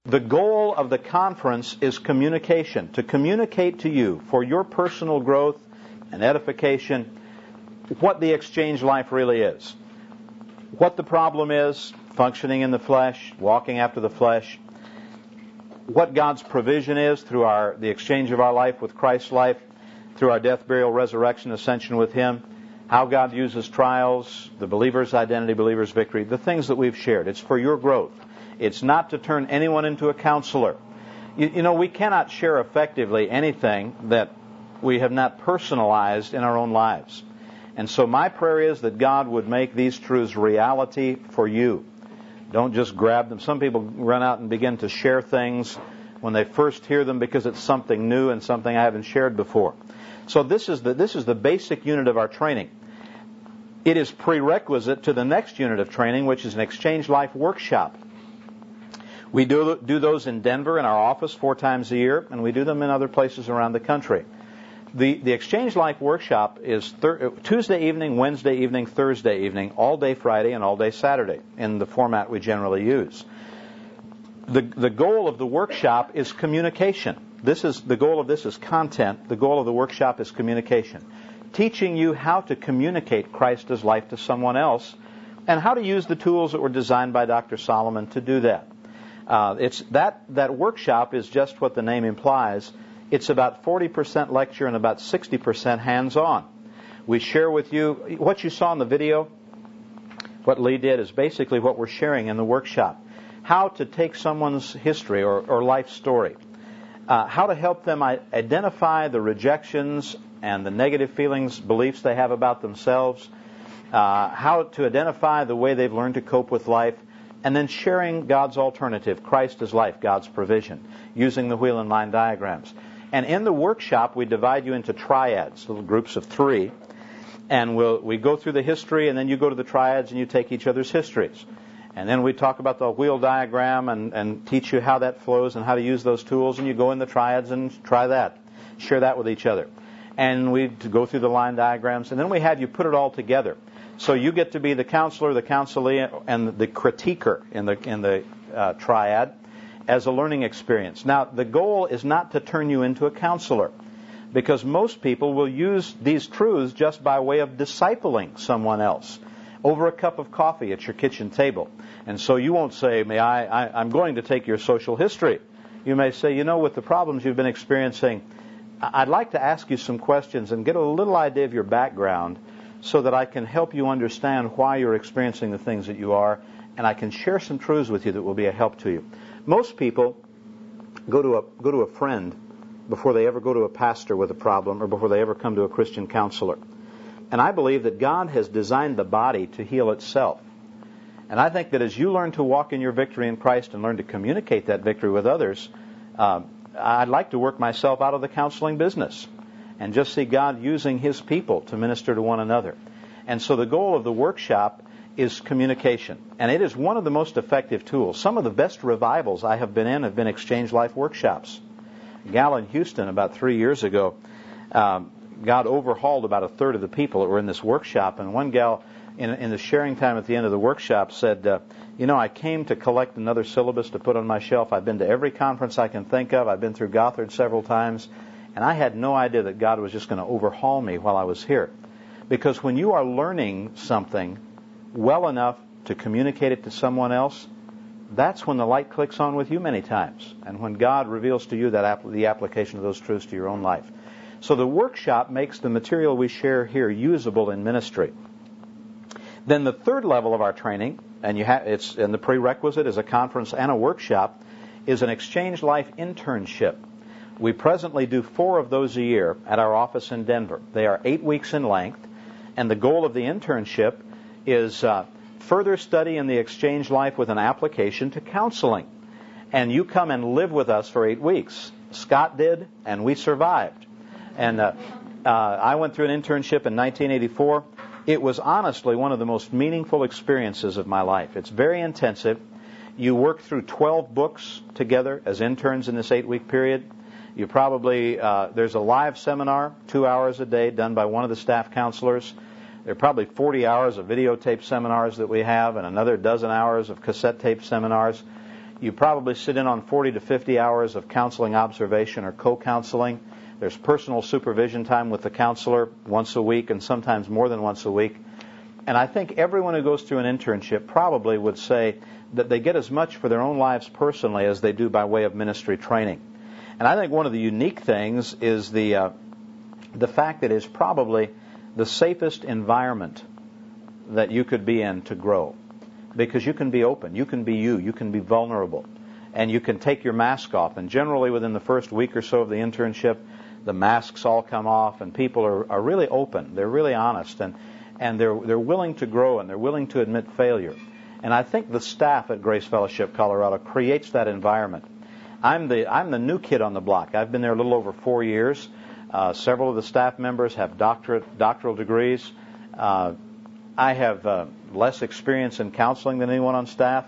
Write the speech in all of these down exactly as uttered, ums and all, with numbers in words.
The goal of the conference is communication, to communicate to you for your personal growth and edification what the exchange life really is, what the problem is, functioning in the flesh, walking after the flesh, what God's provision is through our the exchange of our life with Christ's life, through our death, burial, resurrection, ascension with Him, how God uses trials, the believer's identity, believer's victory, the things that we've shared. It's for your growth. It's not to turn anyone into a counselor. You, you know, we cannot share effectively anything that we have not personalized in our own lives. And so my prayer is that God would make these truths reality for you. Don't just grab them. Some people run out and begin to share things when they first hear them because it's something new and something I haven't shared before. So this is the this is the basic unit of our training. It is prerequisite to the next unit of training, which is an Exchange Life workshop. We do do those in Denver in our office four times a year, and we do them in other places around the country. The the Exchange Life workshop is thir- Tuesday evening, Wednesday evening, Thursday evening, all day Friday, and all day Saturday in the format we generally use. The the goal of the workshop is communication. This is the goal of this is content. The goal of the workshop is communication, teaching you how to communicate Christ's life to someone else, and how to use the tools that were designed by Doctor Solomon to do that. Uh, it's that that workshop is just what the name implies. It's about forty percent lecture and about sixty percent hands-on. We share with you what you saw in the video. What Lee did is basically what we're sharing in the workshop. How to take someone's history or, or life story. Uh, how to help them identify the rejections and the negative feelings, beliefs they have about themselves. Uh, how to identify the way they've learned to cope with life. And then sharing God's alternative, Christ as life, God's provision, using the wheel and line diagrams. And in the workshop, we divide you into triads, little groups of three. And we'll, we go through the history, and then you go to the triads and you take each other's histories. And then we talk about the wheel diagram and, and teach you how that flows and how to use those tools. And you go in the triads and try that. Share that with each other. And we go through the line diagrams. And then we have you put it all together. So you get to be the counselor, the counselee, and the critiquer in the in the uh, triad as a learning experience. Now, the goal is not to turn you into a counselor, because most people will use these truths just by way of discipling someone else over a cup of coffee at your kitchen table. And so you won't say, "May I, I I'm going to take your social history." You may say, "You know, with the problems you've been experiencing, I'd like to ask you some questions and get a little idea of your background, so that I can help you understand why you're experiencing the things that you are, and I can share some truths with you that will be a help to you." Most people go to a go to a friend before they ever go to a pastor with a problem or before they ever come to a Christian counselor. And I believe that God has designed the body to heal itself. And I think that as you learn to walk in your victory in Christ and learn to communicate that victory with others, uh, I'd like to work myself out of the counseling business and just see God using His people to minister to one another. And so the goal of the workshop is communication. And it is one of the most effective tools. Some of the best revivals I have been in have been Exchange Life workshops. A gal in Houston about three years ago, um, God overhauled about a third of the people that were in this workshop. And one gal in, in the sharing time at the end of the workshop said, uh, you know, I came to collect another syllabus to put on my shelf. I've been to every conference I can think of. I've been through Gothard several times. And I had no idea that God was just going to overhaul me while I was here. Because when you are learning something well enough to communicate it to someone else, that's when the light clicks on with you many times. And when God reveals to you that app- the application of those truths to your own life. So the workshop makes the material we share here usable in ministry. Then the third level of our training, and you ha- it's and the prerequisite is a conference and a workshop, is an Exchange Life internship. We presently do four of those a year at our office in Denver. They are eight weeks in length, and the goal of the internship is uh, further study in the Exchange Life with an application to counseling. And you come and live with us for eight weeks. Scott did, and we survived. And uh, uh, I went through an internship in nineteen eighty-four. It was honestly one of the most meaningful experiences of my life. It's very intensive. You work through twelve books together as interns in this eight-week period. You probably, uh, there's a live seminar, two hours a day, done by one of the staff counselors. There are probably forty hours of videotape seminars that we have and another dozen hours of cassette tape seminars. You probably sit in on forty to fifty hours of counseling observation or co-counseling. There's personal supervision time with the counselor once a week and sometimes more than once a week. And I think everyone who goes through an internship probably would say that they get as much for their own lives personally as they do by way of ministry training. And I think one of the unique things is the uh, the fact that it's probably the safest environment that you could be in to grow. Because you can be open, you can be you, you can be vulnerable, and you can take your mask off. And generally within the first week or so of the internship, the masks all come off, and people are, are really open. They're really honest, and, and they're they're willing to grow, and they're willing to admit failure. And I think the staff at Grace Fellowship Colorado creates that environment. I'm the I'm the new kid on the block. I've been there a little over four years. Uh, several of the staff members have doctorate doctoral degrees. Uh, I have uh, less experience in counseling than anyone on staff.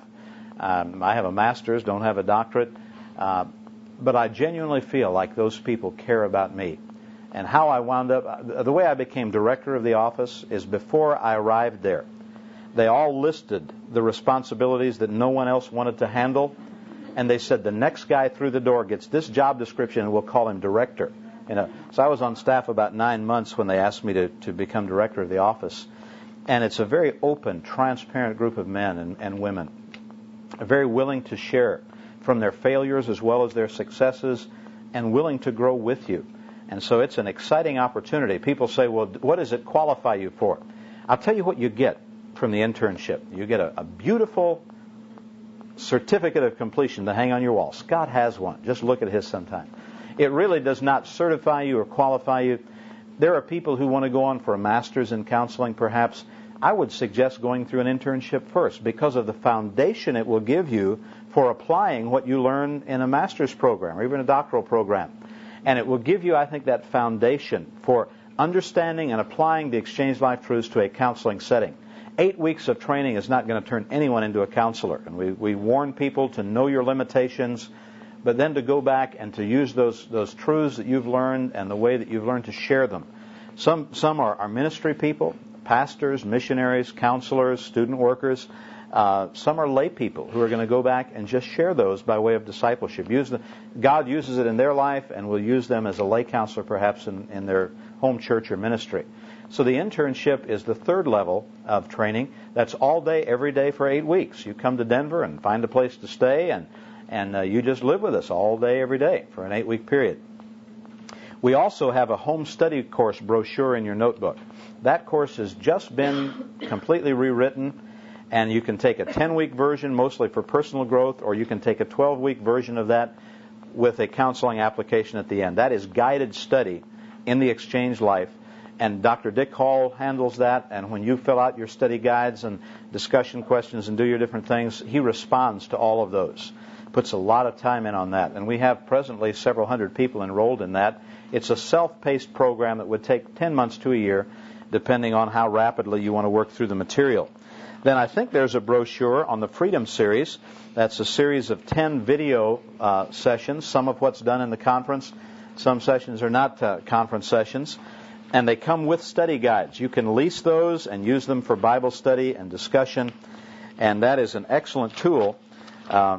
Um, I have a master's, don't have a doctorate. Uh, but I genuinely feel like those people care about me. And how I wound up, the way I became director of the office is before I arrived there. They all listed the responsibilities that no one else wanted to handle. And they said the next guy through the door gets this job description and we'll call him director. You know, so I was on staff about nine months when they asked me to, to become director of the office. And it's a very open, transparent group of men and, and women, very willing to share from their failures as well as their successes, and willing to grow with you. And so it's an exciting opportunity. People say, well, what does it qualify you for? I'll tell you what you get from the internship. You get a, a beautiful certificate of completion to hang on your wall. Scott has one. Just look at his sometime. It really does not certify you or qualify you. There are people who want to go on for a master's in counseling, perhaps. I would suggest going through an internship first because of the foundation it will give you for applying what you learn in a master's program or even a doctoral program. And it will give you, I think, that foundation for understanding and applying the Exchange Life truths to a counseling setting. Eight weeks of training is not going to turn anyone into a counselor. And we, we warn people to know your limitations, but then to go back and to use those those truths that you've learned and the way that you've learned to share them. Some some are, are ministry people, pastors, missionaries, counselors, student workers. Uh, some are lay people who are going to go back and just share those by way of discipleship. Use the, God uses it in their life and will use them as a lay counselor perhaps in, in their home church or ministry. So the internship is the third level of training. That's all day, every day for eight weeks. You come to Denver and find a place to stay, and And uh, you just live with us all day, every day for an eight-week period. We also have a home study course brochure in your notebook. That course has just been completely rewritten, and you can take a ten-week version, mostly for personal growth, or you can take a twelve-week version of that with a counseling application at the end. That is guided study in the Exchange Life, and Doctor Dick Hall handles that, and when you fill out your study guides and discussion questions and do your different things, he responds to all of those. Puts a lot of time in on that. And we have presently several hundred people enrolled in that. It's a self-paced program that would take ten months to a year, depending on how rapidly you want to work through the material. Then I think there's a brochure on the Freedom Series. That's a series of ten video uh, sessions, some of what's done in the conference. Some sessions are not uh, conference sessions. And they come with study guides. You can lease those and use them for Bible study and discussion. And that is an excellent tool uh,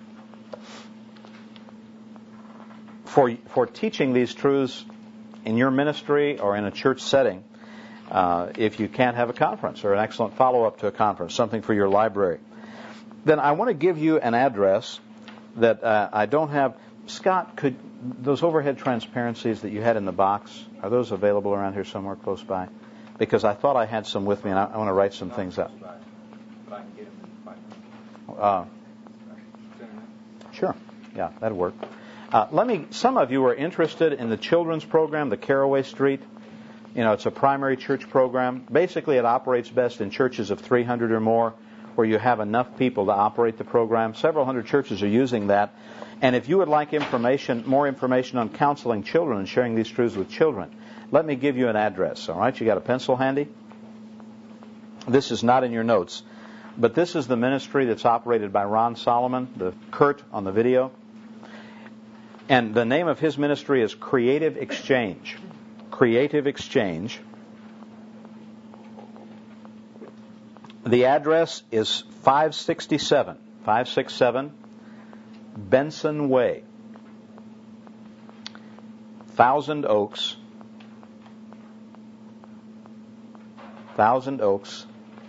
For, for teaching these truths in your ministry or in a church setting, uh, if you can't have a conference or an excellent follow-up to a conference, something for your library. Then I want to give you an address that uh, I don't have. Scott, could those overhead transparencies that you had in the box, are those available around here somewhere close by? Because I thought I had some with me, and I, I want to write some things up. Uh, sure. Yeah, that'd work. Uh, let me. Some of you are interested in the children's program, the Caraway Street. You know, it's a primary church program. Basically, it operates best in churches of three hundred or more, where you have enough people to operate the program. Several hundred churches are using that. And if you would like information, more information on counseling children and sharing these truths with children, let me give you an address. All right, you got a pencil handy? This is not in your notes, but this is the ministry that's operated by Ron Solomon, the Kurt on the video. And the name of his ministry is Creative Exchange. Creative Exchange. The address is five sixty-seven, five sixty-seven Benson Way, Thousand Oaks, Thousand Oaks,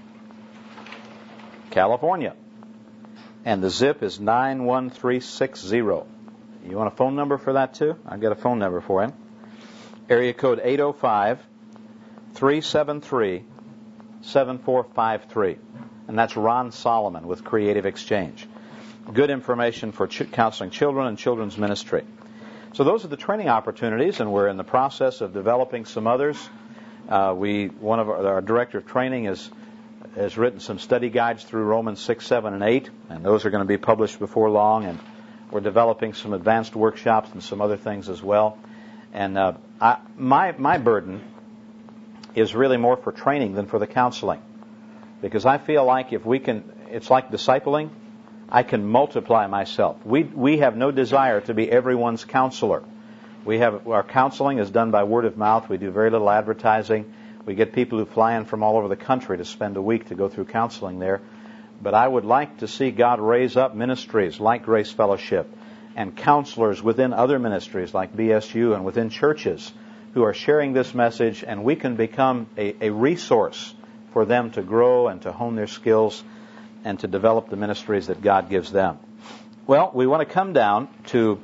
California. And the zip is nine one three six zero. You want a phone number for that too? I've got a phone number for him. Area code eight oh five, three seven three, seven four five three. And that's Ron Solomon with Creative Exchange. Good information for ch- counseling children and children's ministry. So those are the training opportunities, and we're in the process of developing some others. Uh, we, one of our, our director of training is, has written some study guides through Romans six, seven, and eight, and those are going to be published before long. And we're developing some advanced workshops and some other things as well. And uh, I, my my burden is really more for training than for the counseling, because I feel like if we can, it's like discipling. I can multiply myself. We we have no desire to be everyone's counselor. We have our counseling is done by word of mouth. We do very little advertising. We get people who fly in from all over the country to spend a week to go through counseling there. But I would like to see God raise up ministries like Grace Fellowship and counselors within other ministries like B S U and within churches who are sharing this message, and we can become a, a resource for them to grow and to hone their skills and to develop the ministries that God gives them. Well, we want to come down to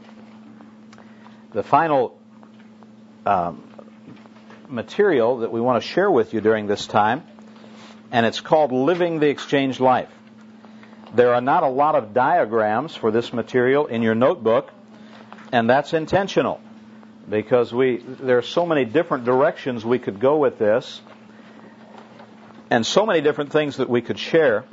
the final um, material that we want to share with you during this time, and it's called Living the Exchange Life. There are not a lot of diagrams for this material in your notebook, and that's intentional, because we there are so many different directions we could go with this, and so many different things that we could share.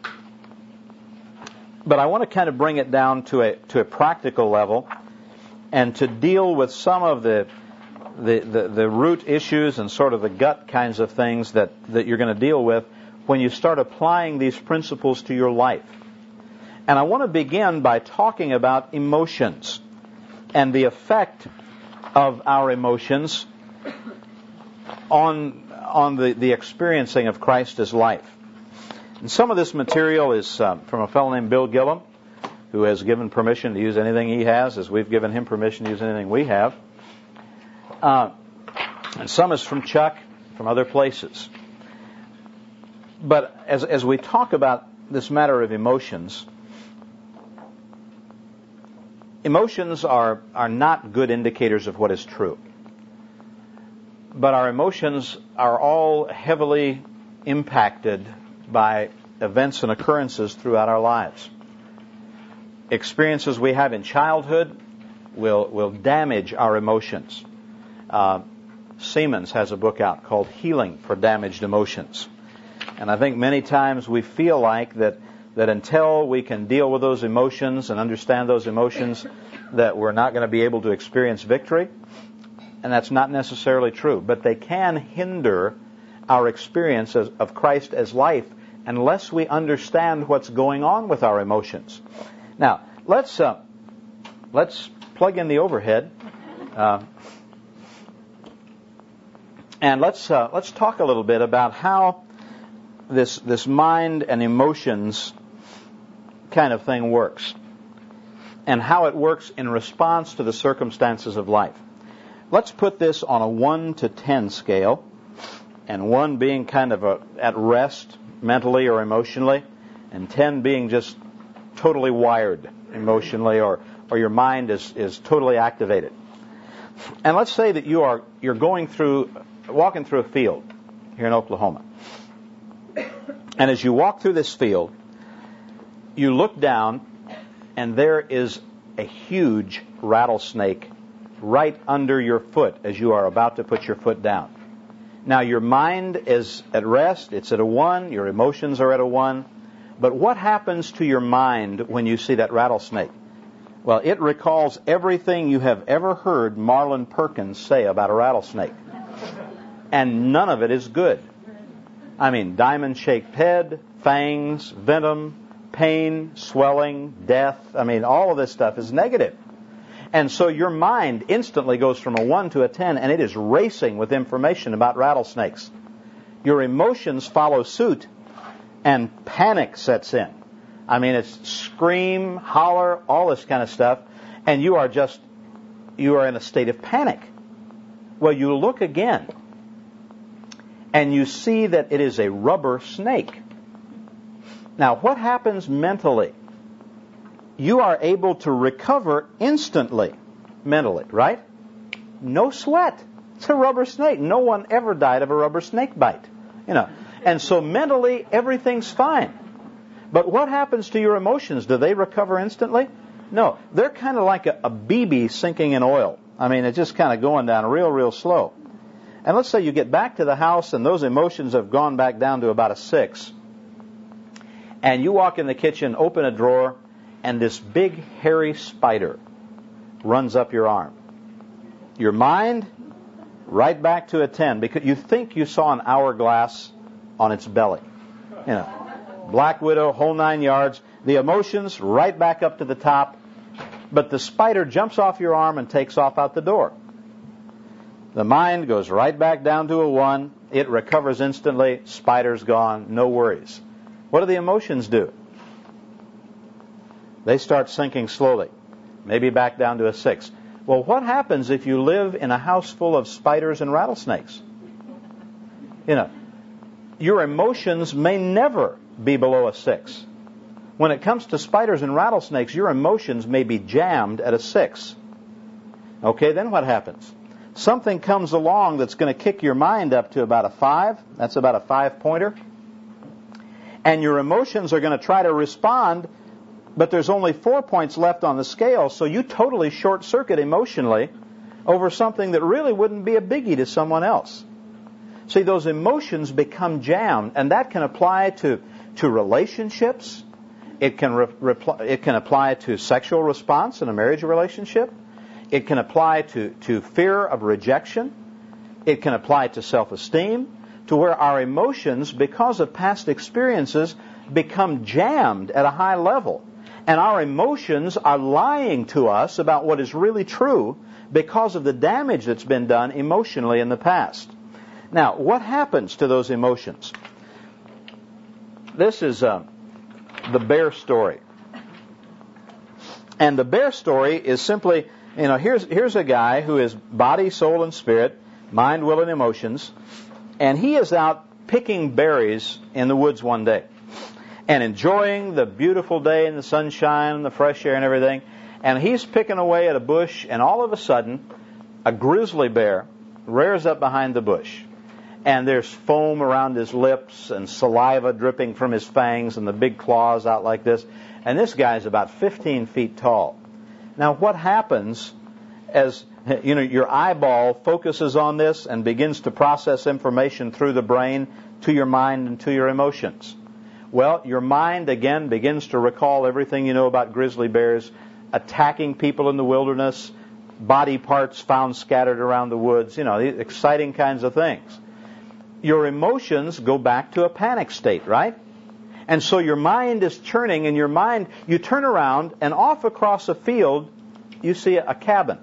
But I want to kind of bring it down to a to a practical level, and to deal with some of the the, the, the root issues and sort of the gut kinds of things that, that you're going to deal with when you start applying these principles to your life. And I want to begin by talking about emotions and the effect of our emotions on on the, the experiencing of Christ as life. And some of this material is uh, from a fellow named Bill Gillum, who has given permission to use anything he has, as we've given him permission to use anything we have. Uh, and some is from Chuck, from other places. But as as we talk about this matter of emotions, emotions are, are not good indicators of what is true. But our emotions are all heavily impacted by events and occurrences throughout our lives. Experiences we have in childhood will will damage our emotions. Uh, Siemens has a book out called Healing for Damaged Emotions. And I think many times we feel like that, that until we can deal with those emotions and understand those emotions, that we're not going to be able to experience victory. And that's not necessarily true. But they can hinder our experience of, of Christ as life unless we understand what's going on with our emotions. Now, let's uh, let's plug in the overhead, uh, and let's uh, let's talk a little bit about how this this mind and emotions kind of thing works, and how it works in response to the circumstances of life. Let's put this on a one to ten scale, and one being kind of a, at rest mentally or emotionally, and ten being just totally wired emotionally, or, or your mind is, is totally activated. And let's say that you are you're going through, walking through a field here in Oklahoma. And as you walk through this field, you look down, and there is a huge rattlesnake right under your foot as you are about to put your foot down. Now, your mind is at rest, it's at a one, your emotions are at a one, but what happens to your mind when you see that rattlesnake? Well, it recalls everything you have ever heard Marlon Perkins say about a rattlesnake. And none of it is good. I mean, diamond-shaped head, fangs, venom, pain, swelling, death. I mean, all of this stuff is negative. And so your mind instantly goes from a one to a ten, and it is racing with information about rattlesnakes. Your emotions follow suit, and panic sets in. I mean, it's scream, holler, all this kind of stuff, and you are just, you are in a state of panic. Well, you look again, and you see that it is a rubber snake. Now, what happens mentally? You are able to recover instantly, mentally, right? No sweat. It's a rubber snake. No one ever died of a rubber snake bite, you know. And so mentally, everything's fine. But what happens to your emotions? Do they recover instantly? No. They're kind of like a, a B B sinking in oil. I mean, it's just kind of going down real, real slow. And let's say you get back to the house and those emotions have gone back down to about a six. And you walk in the kitchen, open a drawer, and this big hairy spider runs up your arm. Your mind, right back to a ten, because you think you saw an hourglass on its belly. You know, Black Widow, whole nine yards. The emotions, right back up to the top. But the spider jumps off your arm and takes off out the door. The mind goes right back down to a one. It recovers instantly. Spider's gone. No worries. What do the emotions do? They start sinking slowly, maybe back down to a six. Well, what happens if you live in a house full of spiders and rattlesnakes? You know, your emotions may never be below a six. When it comes to spiders and rattlesnakes, your emotions may be jammed at a six. Okay, then what happens? Something comes along that's going to kick your mind up to about a five. That's about a five-pointer. And your emotions are going to try to respond, but there's only four points left on the scale, so you totally short-circuit emotionally over something that really wouldn't be a biggie to someone else. See, those emotions become jammed, and that can apply to, to relationships. It can, re- repl- it can apply to sexual response in a marriage relationship. It can apply to, to fear of rejection. It can apply to self-esteem, to where our emotions, because of past experiences, become jammed at a high level. And our emotions are lying to us about what is really true because of the damage that's been done emotionally in the past. Now, what happens to those emotions? This is uh, the bear story. And the bear story is simply, you know, here's, here's a guy who is body, soul, and spirit, mind, will, and emotions, and he is out picking berries in the woods one day and enjoying the beautiful day and the sunshine and the fresh air and everything. And he's picking away at a bush, and all of a sudden, a grizzly bear rears up behind the bush. And there's foam around his lips and saliva dripping from his fangs and the big claws out like this. And this guy's about fifteen feet tall. Now, what happens as, you know, your eyeball focuses on this and begins to process information through the brain to your mind and to your emotions? Well, your mind, again, begins to recall everything you know about grizzly bears, attacking people in the wilderness, body parts found scattered around the woods, you know, these exciting kinds of things. Your emotions go back to a panic state, right? And so your mind is churning, and your mind, you turn around, and off across a field, you see a cabin.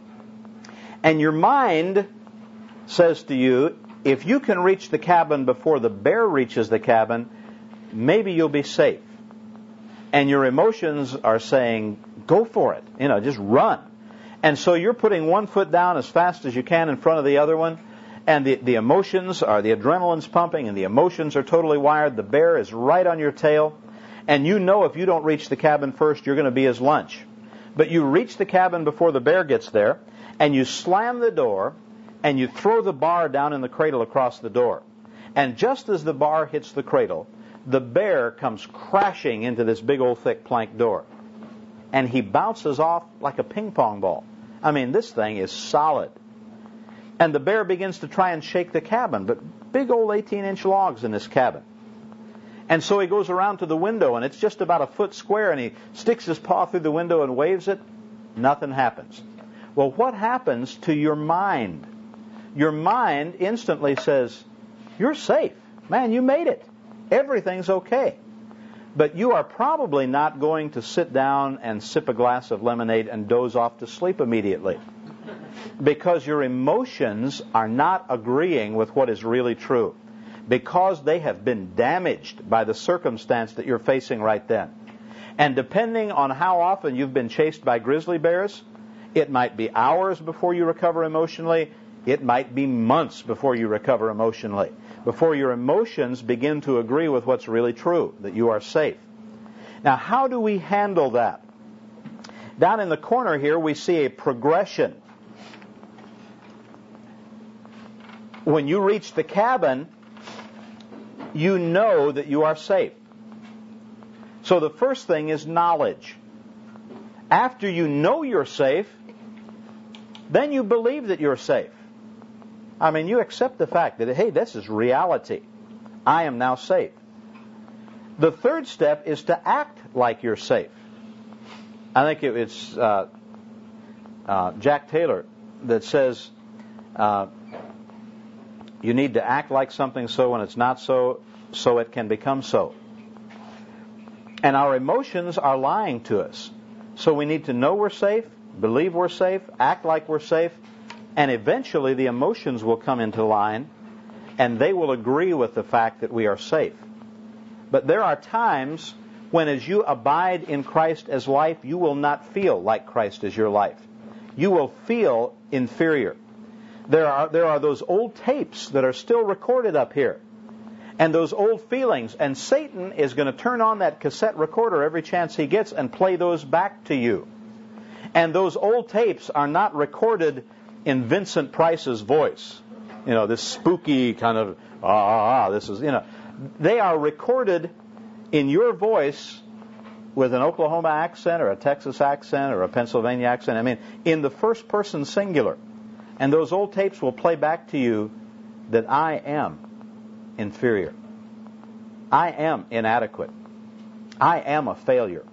And your mind says to you, if you can reach the cabin before the bear reaches the cabin, maybe you'll be safe. And your emotions are saying, go for it. You know, just run. And so you're putting one foot down as fast as you can in front of the other one. And the, the emotions are, the adrenaline's pumping, and the emotions are totally wired. The bear is right on your tail. And you know if you don't reach the cabin first, you're going to be his lunch. But you reach the cabin before the bear gets there, and you slam the door, and you throw the bar down in the cradle across the door. And just as the bar hits the cradle, the bear comes crashing into this big old thick plank door. And he bounces off like a ping pong ball. I mean, this thing is solid. And the bear begins to try and shake the cabin, but big old eighteen-inch logs in this cabin. And so he goes around to the window, and it's just about a foot square, and he sticks his paw through the window and waves it. Nothing happens. Well, what happens to your mind? Your mind instantly says, you're safe. Man, you made it. Everything's okay. But you are probably not going to sit down and sip a glass of lemonade and doze off to sleep immediately. Because your emotions are not agreeing with what is really true. Because they have been damaged by the circumstance that you're facing right then. And depending on how often you've been chased by grizzly bears, it might be hours before you recover emotionally. It might be months before you recover emotionally, before your emotions begin to agree with what's really true, that you are safe. Now, how do we handle that? Down in the corner here, we see a progression. When you reach the cabin, you know that you are safe. So the first thing is knowledge. After you know you're safe, then you believe that you're safe. I mean, you accept the fact that, hey, this is reality. I am now safe. The third step is to act like you're safe. I think it's uh, uh, Jack Taylor that says uh, you need to act like something so when it's not so, so it can become so. And our emotions are lying to us. So we need to know we're safe, believe we're safe, act like we're safe, and eventually the emotions will come into line and they will agree with the fact that we are safe. But there are times when, as you abide in Christ as life, you will not feel like Christ is your life. You will feel inferior. There are, there are those old tapes that are still recorded up here. And those old feelings. And Satan is going to turn on that cassette recorder every chance he gets and play those back to you. And those old tapes are not recorded in Vincent Price's voice. You know, this spooky kind of, ah, ah, ah, this is, you know. They are recorded in your voice with an Oklahoma accent or a Texas accent or a Pennsylvania accent. I mean, in the first person singular. And those old tapes will play back to you that I am inferior. I am inadequate. I am a failure.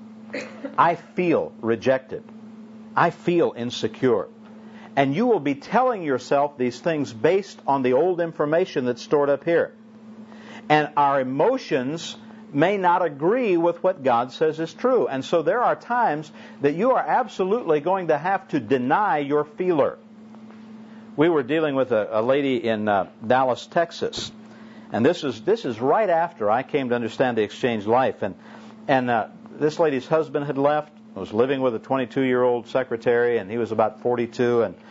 I feel rejected. I feel insecure. And you will be telling yourself these things based on the old information that's stored up here. And our emotions may not agree with what God says is true. And so there are times that you are absolutely going to have to deny your feeler. We were dealing with a, a lady in uh, Dallas, Texas. And this is this is right after I came to understand the exchange life. And and uh, this lady's husband had left, was living with a twenty-two-year-old secretary, and he was about forty-two. And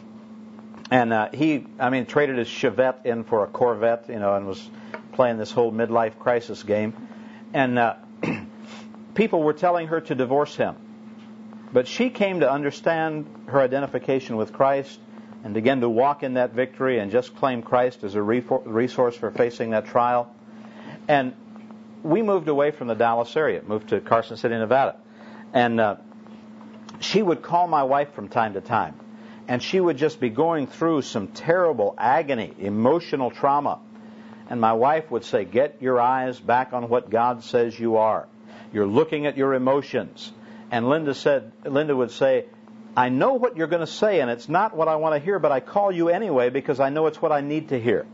and uh, he, I mean, traded his Chevette in for a Corvette, you know, and was playing this whole midlife crisis game. And uh, people were telling her to divorce him. But she came to understand her identification with Christ and began to walk in that victory and just claim Christ as a resource for facing that trial. And we moved away from the Dallas area, moved to Carson City, Nevada. And uh, she would call my wife from time to time. And she would just be going through some terrible agony, emotional trauma. And my wife would say, get your eyes back on what God says you are. You're looking at your emotions. And Linda said, Linda would say, I know what you're going to say, and it's not what I want to hear, but I call you anyway because I know it's what I need to hear.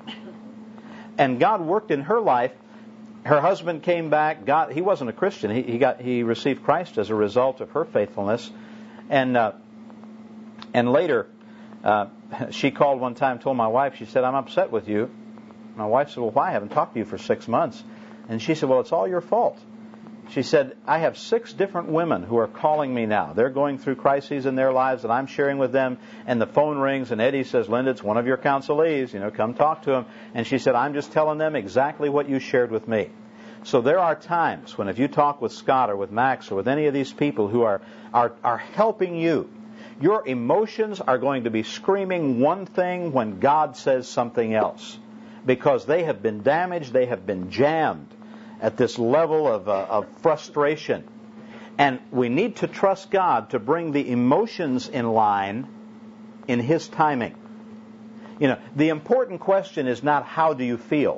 And God worked in her life. Her husband came back. God, he wasn't a Christian. He, he got he received Christ as a result of her faithfulness. And uh, and later, uh, she called one time, told my wife, she said, I'm upset with you. My wife said, well, why? I haven't talked to you for six months. And she said, well, it's all your fault. She said, I have six different women who are calling me now. They're going through crises in their lives, and I'm sharing with them. And the phone rings, and Eddie says, Linda, it's one of your counselees. You know, come talk to him. And she said, I'm just telling them exactly what you shared with me. So there are times when if you talk with Scott or with Max or with any of these people who are, are, are helping you, your emotions are going to be screaming one thing when God says something else. Because they have been damaged, they have been jammed at this level of, uh, of frustration. And we need to trust God to bring the emotions in line in His timing. You know, the important question is not how do you feel.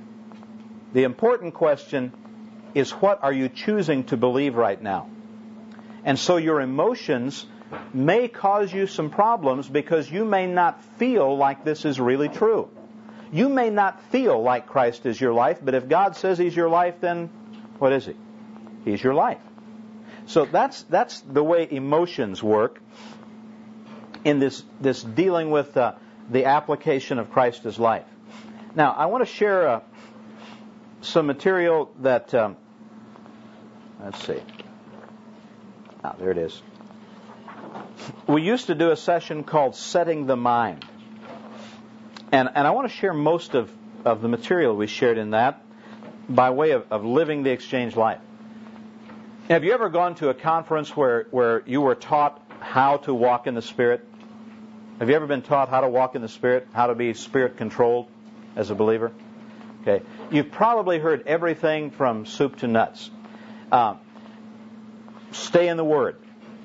The important question is what are you choosing to believe right now. And so your emotions may cause you some problems because you may not feel like this is really true. You may not feel like Christ is your life, but if God says He's your life, then what is He? He's your life. So that's that's the way emotions work in this, this dealing with uh, the application of Christ as life. Now, I want to share uh, some material that um, Let's see. Ah, there it is. We used to do a session called Setting the Mind. And, and I want to share most of, of the material we shared in that by way of, of living the exchange life. Have you ever gone to a conference where, where you were taught how to walk in the Spirit? Have you ever been taught how to walk in the Spirit, how to be Spirit-controlled as a believer? Okay. You've probably heard everything from soup to nuts. Uh, stay in the Word.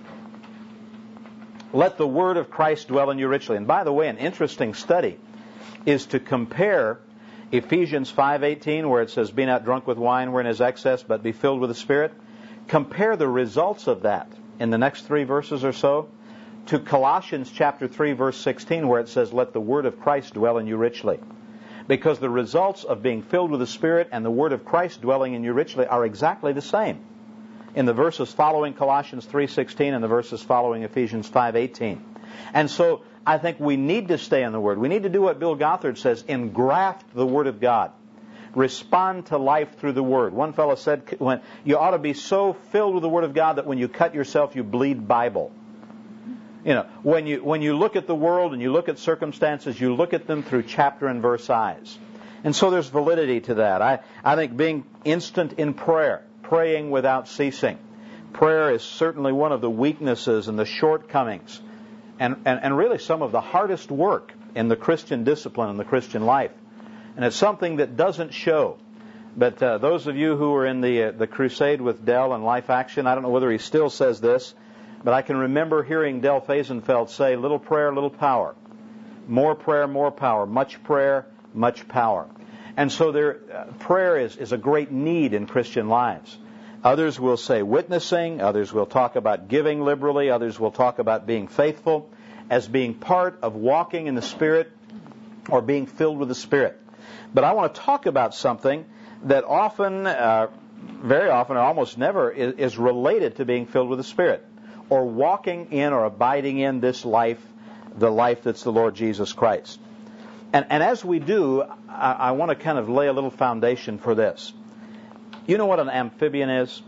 Let the Word of Christ dwell in you richly. And by the way, an interesting study is to compare Ephesians five eighteen, where it says, "Be not drunk with wine wherein is excess, but be filled with the Spirit." Compare the results of that in the next three verses or so to Colossians chapter three, verse sixteen, where it says, "Let the Word of Christ dwell in you richly." Because the results of being filled with the Spirit and the Word of Christ dwelling in you richly are exactly the same in the verses following Colossians three sixteen and the verses following Ephesians five eighteen. And so I think we need to stay in the Word. We need to do what Bill Gothard says, engraft the Word of God. Respond to life through the Word. One fellow said, when you ought to be so filled with the Word of God that when you cut yourself, you bleed Bible. You know, when you when you look at the world and you look at circumstances, you look at them through chapter and verse eyes. And so there's validity to that. I, I think being instant in prayer, praying without ceasing. Prayer is certainly one of the weaknesses and the shortcomings and, and, and really some of the hardest work in the Christian discipline and the Christian life. And it's something that doesn't show. But uh, those of you who were in the uh, the crusade with Dell and Life Action, I don't know whether he still says this, but I can remember hearing Del Faisenfeld say, "Little prayer, little power. More prayer, more power. Much prayer, much power." And so there, uh, prayer is, is a great need in Christian lives. Others will say witnessing. Others will talk about giving liberally. Others will talk about being faithful as being part of walking in the Spirit or being filled with the Spirit. But I want to talk about something that often, uh, very often, or almost never, is, is related to being filled with the Spirit, or walking in or abiding in this life, the life that's the Lord Jesus Christ. And, and as we do, I, I want to kind of lay a little foundation for this. You know what an amphibian is?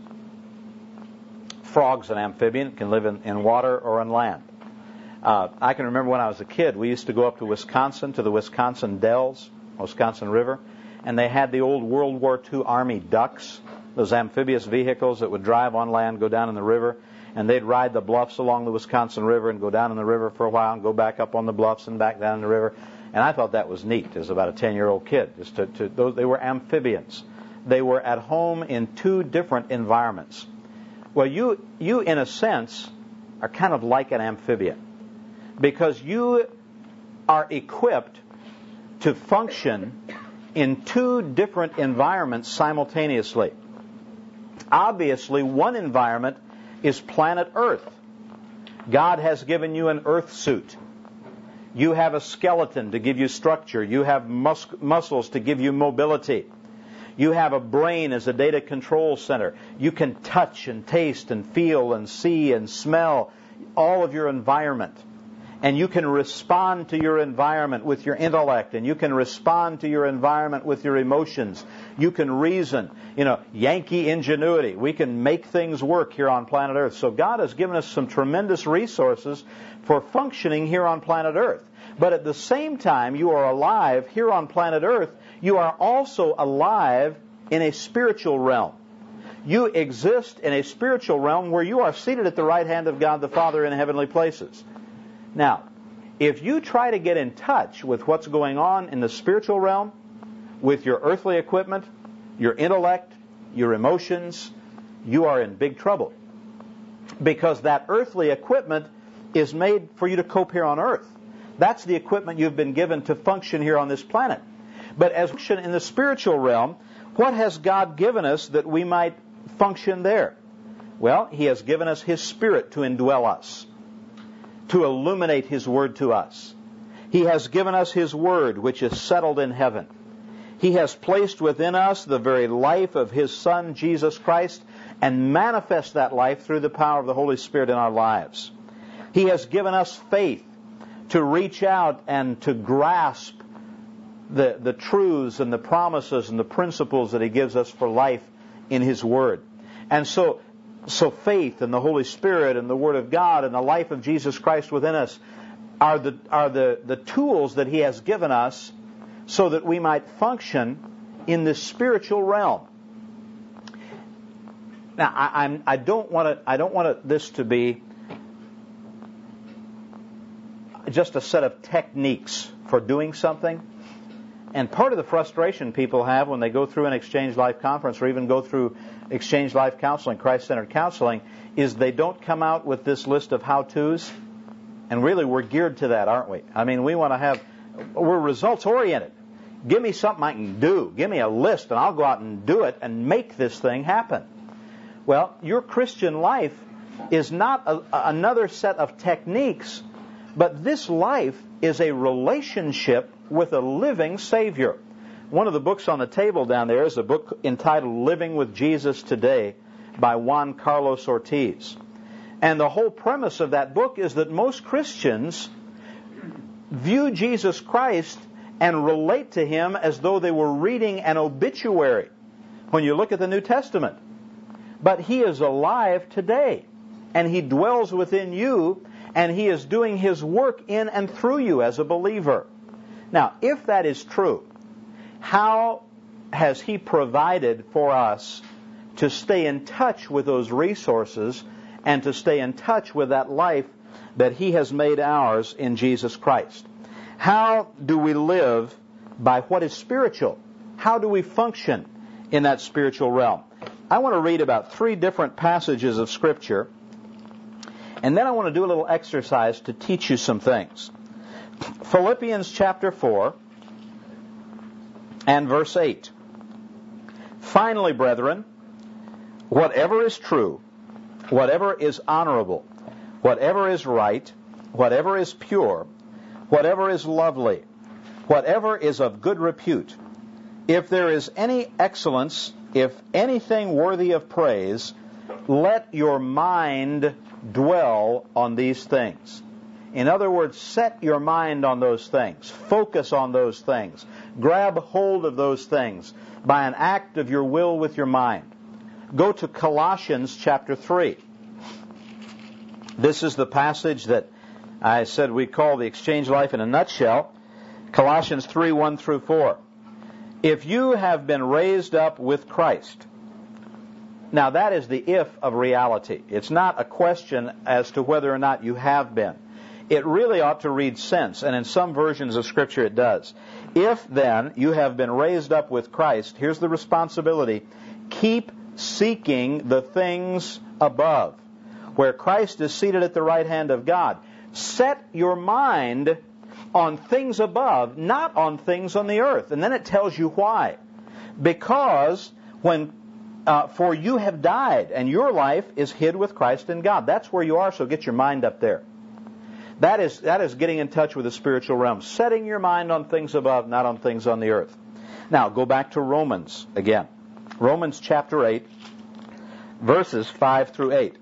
Frog's an amphibian. It can live in, in water or on land. Uh, I can remember when I was a kid, we used to go up to Wisconsin, to the Wisconsin Dells, Wisconsin River, and they had the old World War Two Army ducks, those amphibious vehicles that would drive on land, go down in the river, and they'd ride the bluffs along the Wisconsin River and go down in the river for a while and go back up on the bluffs and back down in the river. And I thought that was neat as about a ten-year-old kid. Just to, to, those, they were amphibians. They were at home in two different environments. Well, you, you in a sense, are kind of like an amphibian because you are equipped to function in two different environments simultaneously. Obviously, one environment is planet Earth. God has given you an earth suit. You have a skeleton to give you structure. You have mus- muscles to give you mobility. You have a brain as a data control center. You can touch and taste and feel and see and smell all of your environment. And you can respond to your environment with your intellect, and you can respond to your environment with your emotions. You can reason, you know, Yankee ingenuity. We can make things work here on planet Earth. So God has given us some tremendous resources for functioning here on planet Earth. But at the same time you are alive here on planet Earth, you are also alive in a spiritual realm. You exist in a spiritual realm where you are seated at the right hand of God the Father in heavenly places. Now, if you try to get in touch with what's going on in the spiritual realm, with your earthly equipment, your intellect, your emotions, you are in big trouble. Because that earthly equipment is made for you to cope here on earth. That's the equipment you've been given to function here on this planet. But as we function in the spiritual realm, what has God given us that we might function there? Well, He has given us His Spirit to indwell us, to illuminate His Word to us. He has given us His Word, which is settled in heaven. He has placed within us the very life of His Son, Jesus Christ, and manifest that life through the power of the Holy Spirit in our lives. He has given us faith to reach out and to grasp the, the truths and the promises and the principles that He gives us for life in His Word. And so, so faith and the Holy Spirit and the Word of God and the life of Jesus Christ within us are the are the, the tools that He has given us so that we might function in this spiritual realm. Now, I, I'm, I don't want to. I don't want this to be just a set of techniques for doing something. And part of the frustration people have when they go through an Exchange Life conference or even go through Exchange Life counseling, Christ-centered counseling, is they don't come out with this list of how-tos. And really, we're geared to that, aren't we? I mean, we want to have. We're results-oriented. Give me something I can do. Give me a list, and I'll go out and do it and make this thing happen. Well, your Christian life is not a, another set of techniques, but this life is a relationship with a living Savior. One of the books on the table down there is a book entitled Living with Jesus Today by Juan Carlos Ortiz. And the whole premise of that book is that most Christians view Jesus Christ and relate to Him as though they were reading an obituary when you look at the New Testament. But He is alive today, and He dwells within you, and He is doing His work in and through you as a believer. Now, if that is true, how has He provided for us to stay in touch with those resources and to stay in touch with that life that He has made ours in Jesus Christ? How do we live by what is spiritual? How do we function in that spiritual realm? I want to read about three different passages of Scripture, and then I want to do a little exercise to teach you some things. Philippians chapter four and verse eight. Finally, brethren, whatever is true, whatever is honorable, whatever is right, whatever is pure, whatever is lovely, whatever is of good repute, if there is any excellence, if anything worthy of praise, let your mind dwell on these things. In other words, set your mind on those things. Focus on those things. Grab hold of those things by an act of your will with your mind. Go to Colossians chapter three. This is the passage that I said we call the Exchange Life in a nutshell. Colossians three, one through four. If you have been raised up with Christ. Now that is the if of reality. It's not a question as to whether or not you have been. It really ought to read since, and in some versions of Scripture it does. If then you have been raised up with Christ, here's the responsibility. Keep seeking the things above, where Christ is seated at the right hand of God. Set your mind on things above, not on things on the earth. And then it tells you why. Because when uh, for you have died, and your life is hid with Christ in God. That's where you are, so get your mind up there. That is that is getting in touch with the spiritual realm. Setting your mind on things above, not on things on the earth. Now, go back to Romans again. Romans chapter eight, verses five through eight.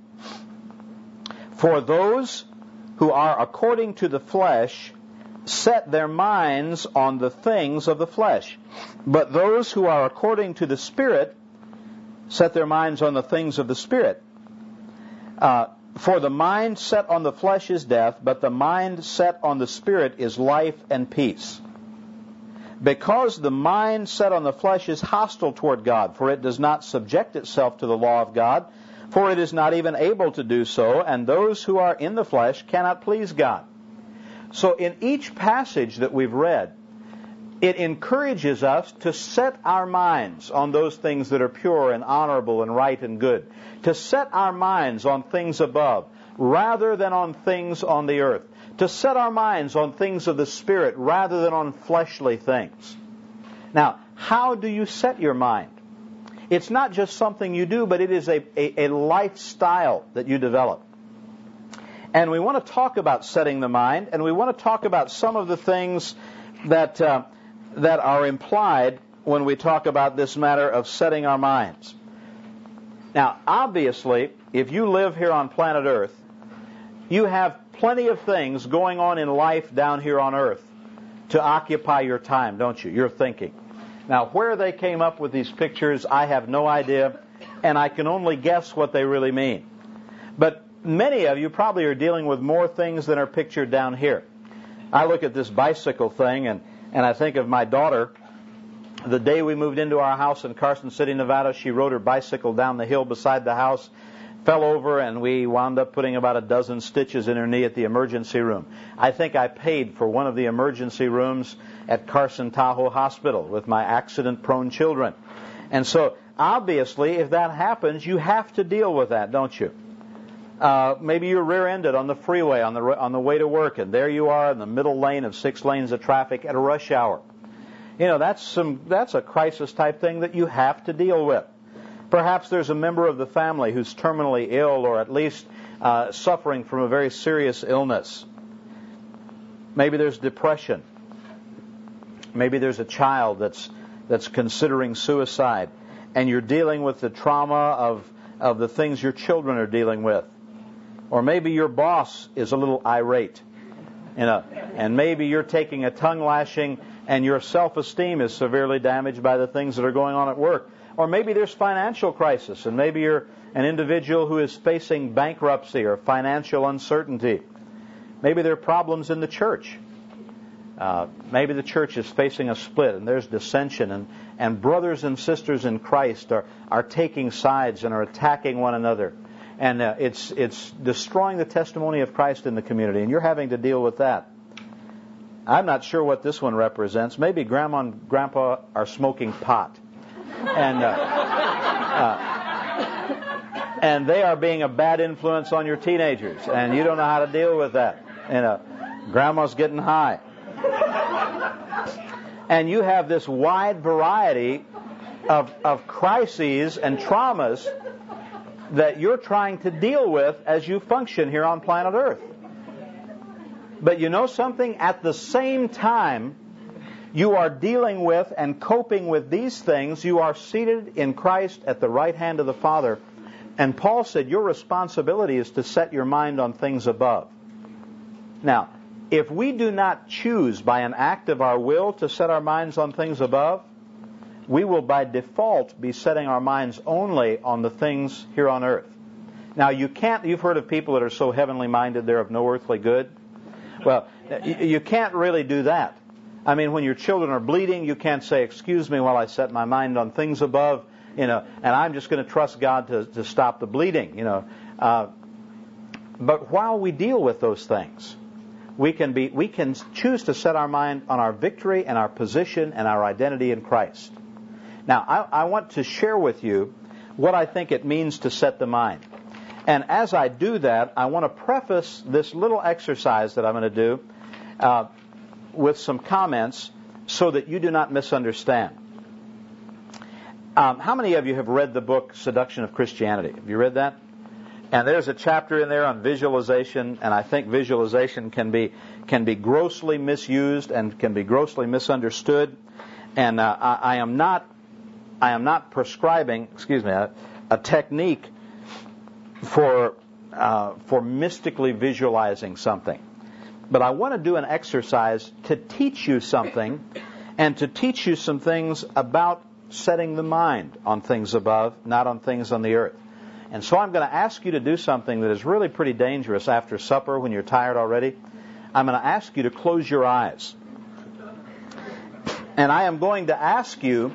For those who are according to the flesh set their minds on the things of the flesh. But those who are according to the Spirit set their minds on the things of the Spirit. Uh, for the mind set on the flesh is death, but the mind set on the Spirit is life and peace. Because the mind set on the flesh is hostile toward God, for it does not subject itself to the law of God, for it is not even able to do so, and those who are in the flesh cannot please God. So in each passage that we've read, it encourages us to set our minds on those things that are pure and honorable and right and good. To set our minds on things above, rather than on things on the earth. To set our minds on things of the Spirit, rather than on fleshly things. Now, how do you set your mind? It's not just something you do, but it is a, a, a lifestyle that you develop. And we want to talk about setting the mind, and we want to talk about some of the things that uh, that are implied when we talk about this matter of setting our minds. Now, obviously, if you live here on planet Earth, you have plenty of things going on in life down here on Earth to occupy your time, don't you? Your thinking. Now, where they came up with these pictures, I have no idea. and I can only guess what they really mean. But many of you probably are dealing with more things than are pictured down here. I look at this bicycle thing, and, and I think of my daughter. The day we moved into our house in Carson City, Nevada, she rode her bicycle down the hill beside the house, fell over, and we wound up putting about a dozen stitches in her knee at the emergency room. I think I paid for one of the emergency rooms at Carson Tahoe Hospital with my accident-prone children. And so, obviously, if that happens, you have to deal with that, don't you? Uh, maybe you're rear-ended on the freeway on the on the way to work, and there you are in the middle lane of six lanes of traffic at a rush hour. You know, that's some that's a crisis-type thing that you have to deal with. Perhaps there's a member of the family who's terminally ill, or at least uh, suffering from a very serious illness. Maybe there's depression. Maybe there's a child that's that's considering suicide, and you're dealing with the trauma of of the things your children are dealing with. Or maybe your boss is a little irate, you know, and maybe you're taking a tongue lashing, and your self-esteem is severely damaged by the things that are going on at work. Or maybe there's financial crisis, and maybe you're an individual who is facing bankruptcy or financial uncertainty. Maybe there are problems in the church. Uh, maybe the church is facing a split, and there's dissension, and, and brothers and sisters in Christ are, are taking sides and are attacking one another. And uh, it's it's destroying the testimony of Christ in the community, and you're having to deal with that. I'm not sure what this one represents. Maybe Grandma and Grandpa are smoking pot, and uh, uh, and they are being a bad influence on your teenagers, and you don't know how to deal with that. You know, Grandma's getting high, and you have this wide variety of of crises and traumas that you're trying to deal with as you function here on planet Earth. But you know something? At the same time you are dealing with and coping with these things, you are seated in Christ at the right hand of the Father. And Paul said your responsibility is to set your mind on things above. Now, if we do not choose by an act of our will to set our minds on things above, we will by default be setting our minds only on the things here on earth. Now, you can't, you've heard of people that are so heavenly minded they're of no earthly good. Well, you can't really do that. I mean, when your children are bleeding, you can't say, excuse me while I set my mind on things above, you know, and I'm just going to trust God to, to stop the bleeding, you know. Uh, but while we deal with those things, we can be, we can choose to set our mind on our victory and our position and our identity in Christ. Now, I, I want to share with you what I think it means to set the mind. And as I do that, I want to preface this little exercise that I'm going to do uh, with some comments so that you do not misunderstand. Um, how many of you have read the book Seduction of Christianity? Have you read that? And there's a chapter in there on visualization, and I think visualization can be can be grossly misused and can be grossly misunderstood. And uh, I, I am not I am not prescribing, excuse me, a, a technique for uh, for mystically visualizing something. But I want to do an exercise to teach you something and to teach you some things about setting the mind on things above, not on things on the earth. And so I'm going to ask you to do something that is really pretty dangerous after supper when you're tired already. I'm going to ask you to close your eyes. And I am going to ask you,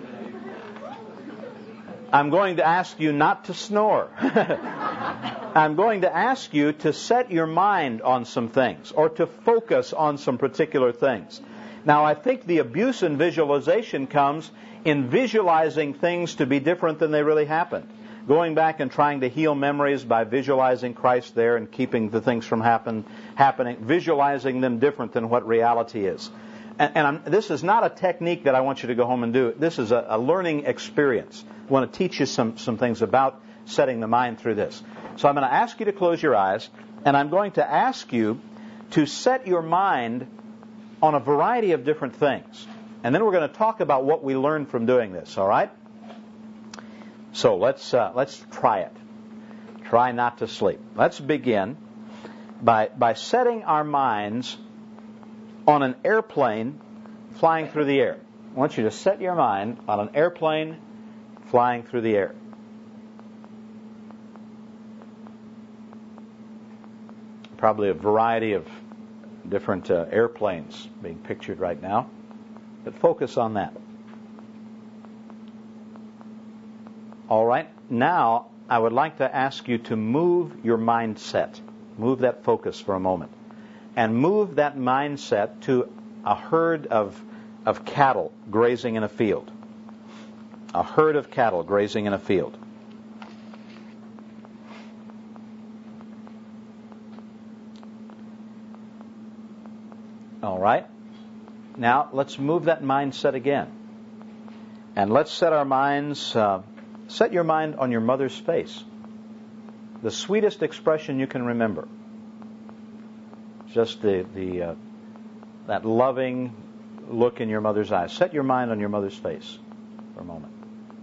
I'm going to ask you not to snore. I'm going to ask you to set your mind on some things or to focus on some particular things. Now, I think the abuse in visualization comes in visualizing things to be different than they really happened. Going back and trying to heal memories by visualizing Christ there and keeping the things from happen, happening, visualizing them different than what reality is. And, and I'm, this is not a technique that I want you to go home and do. This is a, a learning experience. I want to teach you some, some things about setting the mind through this. So I'm going to ask you to close your eyes, and I'm going to ask you to set your mind on a variety of different things. And then we're going to talk about what we learned from doing this, all right? So let's uh, let's try it. Try not to sleep. Let's begin by by setting our minds on an airplane flying through the air. I want you to set your mind on an airplane flying through the air. probably a variety of different uh, airplanes being pictured right now. But focus on that. All right. Now, I would like to ask you to move your mindset. Move that focus for a moment. And move that mindset to a herd of, of cattle grazing in a field. A herd of cattle grazing in a field. All right. Now, let's move that mindset again. And let's set our minds, uh, set your mind on your mother's face. The sweetest expression you can remember. Just the, the uh, that loving look in your mother's eyes. Set your mind on your mother's face for a moment.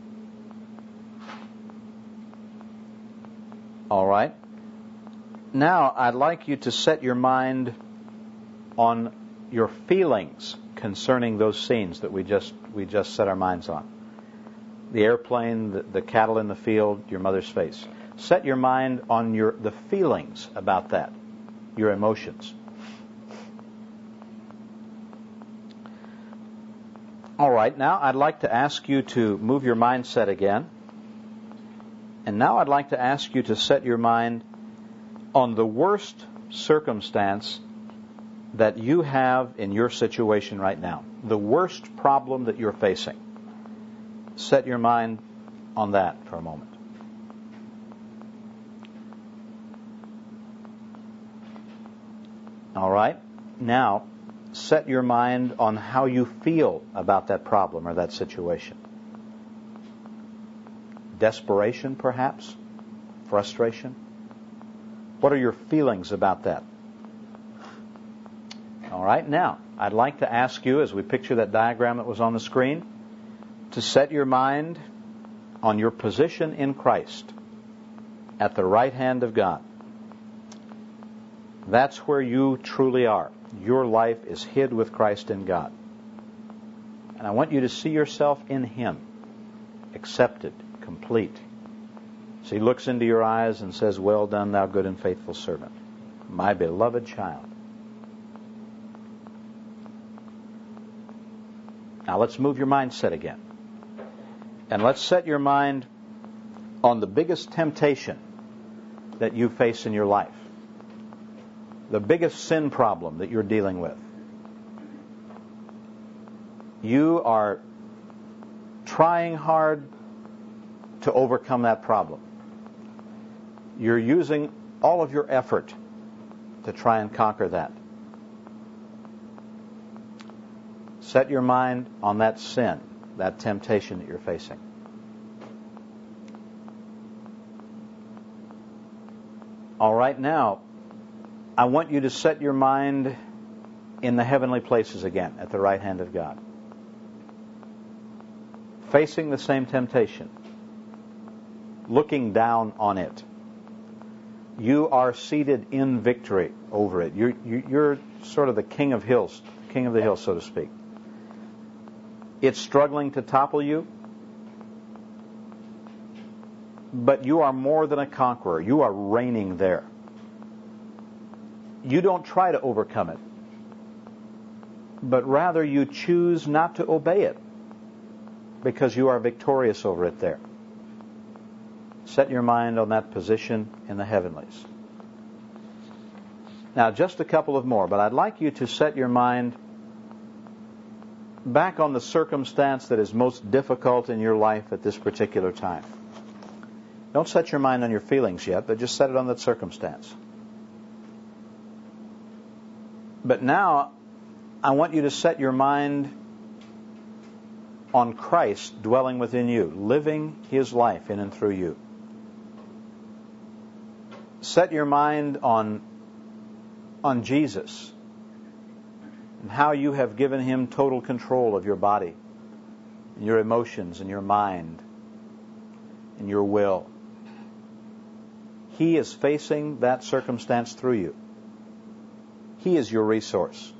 All right. Now, I'd like you to set your mind on your feelings concerning those scenes that we just we just set our minds on. The airplane, the, the cattle in the field, your mother's face. Set your mind on your the feelings about that, your emotions. All right, now I'd like to ask you to move your mindset again. And now I'd like to ask you to set your mind on the worst circumstance that you have in your situation right now. The worst problem that you're facing. Set your mind on that for a moment. All right. Now, set your mind on how you feel about that problem or that situation. Desperation, perhaps? Frustration? What are your feelings about that? All right, now, I'd like to ask you, as we picture that diagram that was on the screen, to set your mind on your position in Christ at the right hand of God. That's where you truly are. Your life is hid with Christ in God. And I want you to see yourself in Him, accepted, complete. So He looks into your eyes and says, "Well done, thou good and faithful servant, my beloved child." Now let's move your mindset again. And let's set your mind on the biggest temptation that you face in your life. The biggest sin problem that you're dealing with. You are trying hard to overcome that problem. You're using all of your effort to try and conquer that. Set your mind on that sin, that temptation that you're facing. All right, now, I want you to set your mind in the heavenly places again, at the right hand of God. Facing the same temptation. Looking down on it. You are seated in victory over it. You're, you're sort of the king of hills, king of the hill, so to speak. It's struggling to topple you, but you are more than a conqueror. You are reigning there. You don't try to overcome it, but rather you choose not to obey it because you are victorious over it there. Set your mind on that position in the heavenlies. Now, just a couple of more, but I'd like you to set your mind back on the circumstance that is most difficult in your life at this particular time. Don't set your mind on your feelings yet, but just set it on that circumstance. But now, I want you to set your mind on Christ dwelling within you, living His life in and through you. Set your mind on, on Jesus and how you have given Him total control of your body, and your emotions, and your mind, and your will. He is facing that circumstance through you. He is your resource.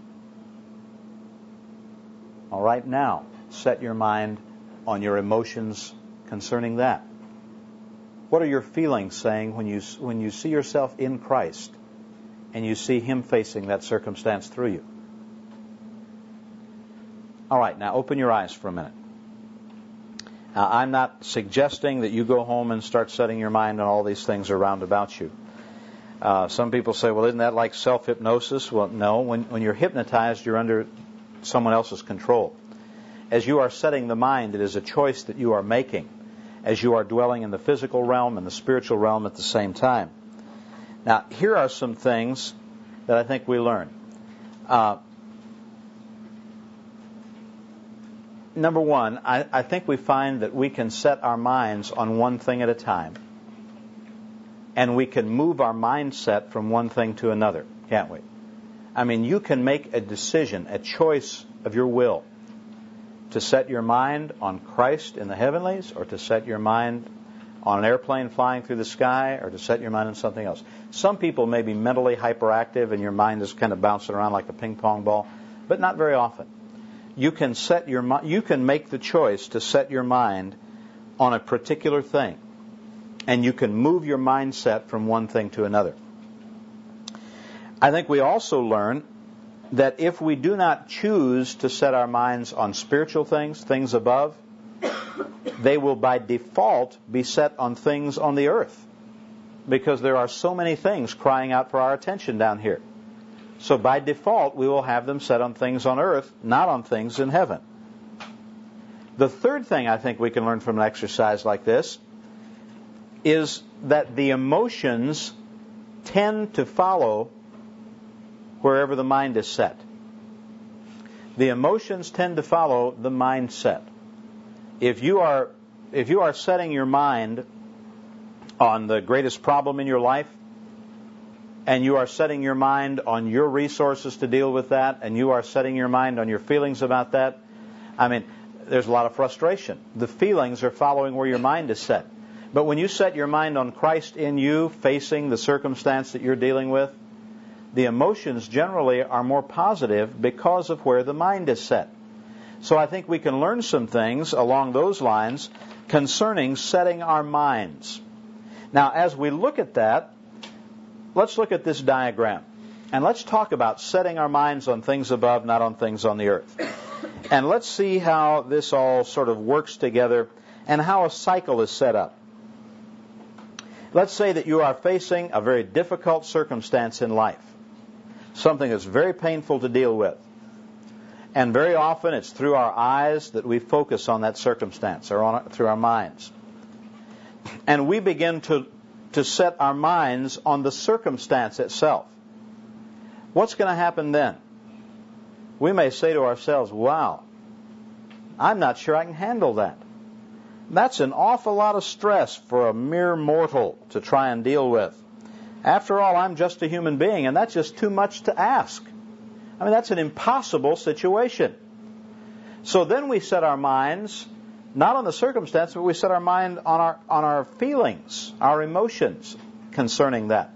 All right, now, set your mind on your emotions concerning that. What are your feelings saying when you when you see yourself in Christ, and you see Him facing that circumstance through you. All right, now open your eyes for a minute. Now, I'm not suggesting that you go home and start setting your mind on all these things around about you. Uh, some people say, well, isn't that like self-hypnosis? Well, no. When, when you're hypnotized, you're under someone else's control. As you are setting the mind, it is a choice that you are making as you are dwelling in the physical realm and the spiritual realm at the same time. Now, here are some things that I think we learn. Uh, number one, I, I think we find that we can set our minds on one thing at a time. And we can move our mindset from one thing to another, can't we? I mean, you can make a decision, a choice of your will to set your mind on Christ in the heavenlies, or to set your mind on an airplane flying through the sky, or to set your mind on something else. Some people may be mentally hyperactive and your mind is kind of bouncing around like a ping pong ball, but not very often. You can set your mi- you can make the choice to set your mind on a particular thing, and you can move your mindset from one thing to another. I think we also learn that if we do not choose to set our minds on spiritual things, things above, they will by default be set on things on the earth, because there are so many things crying out for our attention down here. So by default, we will have them set on things on earth, not on things in heaven. The third thing I think we can learn from an exercise like this is that the emotions tend to follow wherever the mind is set. The emotions tend to follow the mindset. If you are if you are setting your mind on the greatest problem in your life, and you are setting your mind on your resources to deal with that, and you are setting your mind on your feelings about that, I mean, there's a lot of frustration. The feelings are following where your mind is set. But when you set your mind on Christ in you, facing the circumstance that you're dealing with, the emotions generally are more positive because of where the mind is set. So I think we can learn some things along those lines concerning setting our minds. Now, as we look at that, let's look at this diagram. And let's talk about setting our minds on things above, not on things on the earth. And let's see how this all sort of works together and how a cycle is set up. Let's say that you are facing a very difficult circumstance in life. Something that's very painful to deal with. And very often it's through our eyes that we focus on that circumstance, or on, through our minds. And we begin to, to set our minds on the circumstance itself. What's going to happen then? We may say to ourselves, wow, I'm not sure I can handle that. That's an awful lot of stress for a mere mortal to try and deal with. After all, I'm just a human being, and that's just too much to ask. I mean, that's an impossible situation. So then we set our minds, not on the circumstance, but we set our mind on our on our feelings, our emotions concerning that.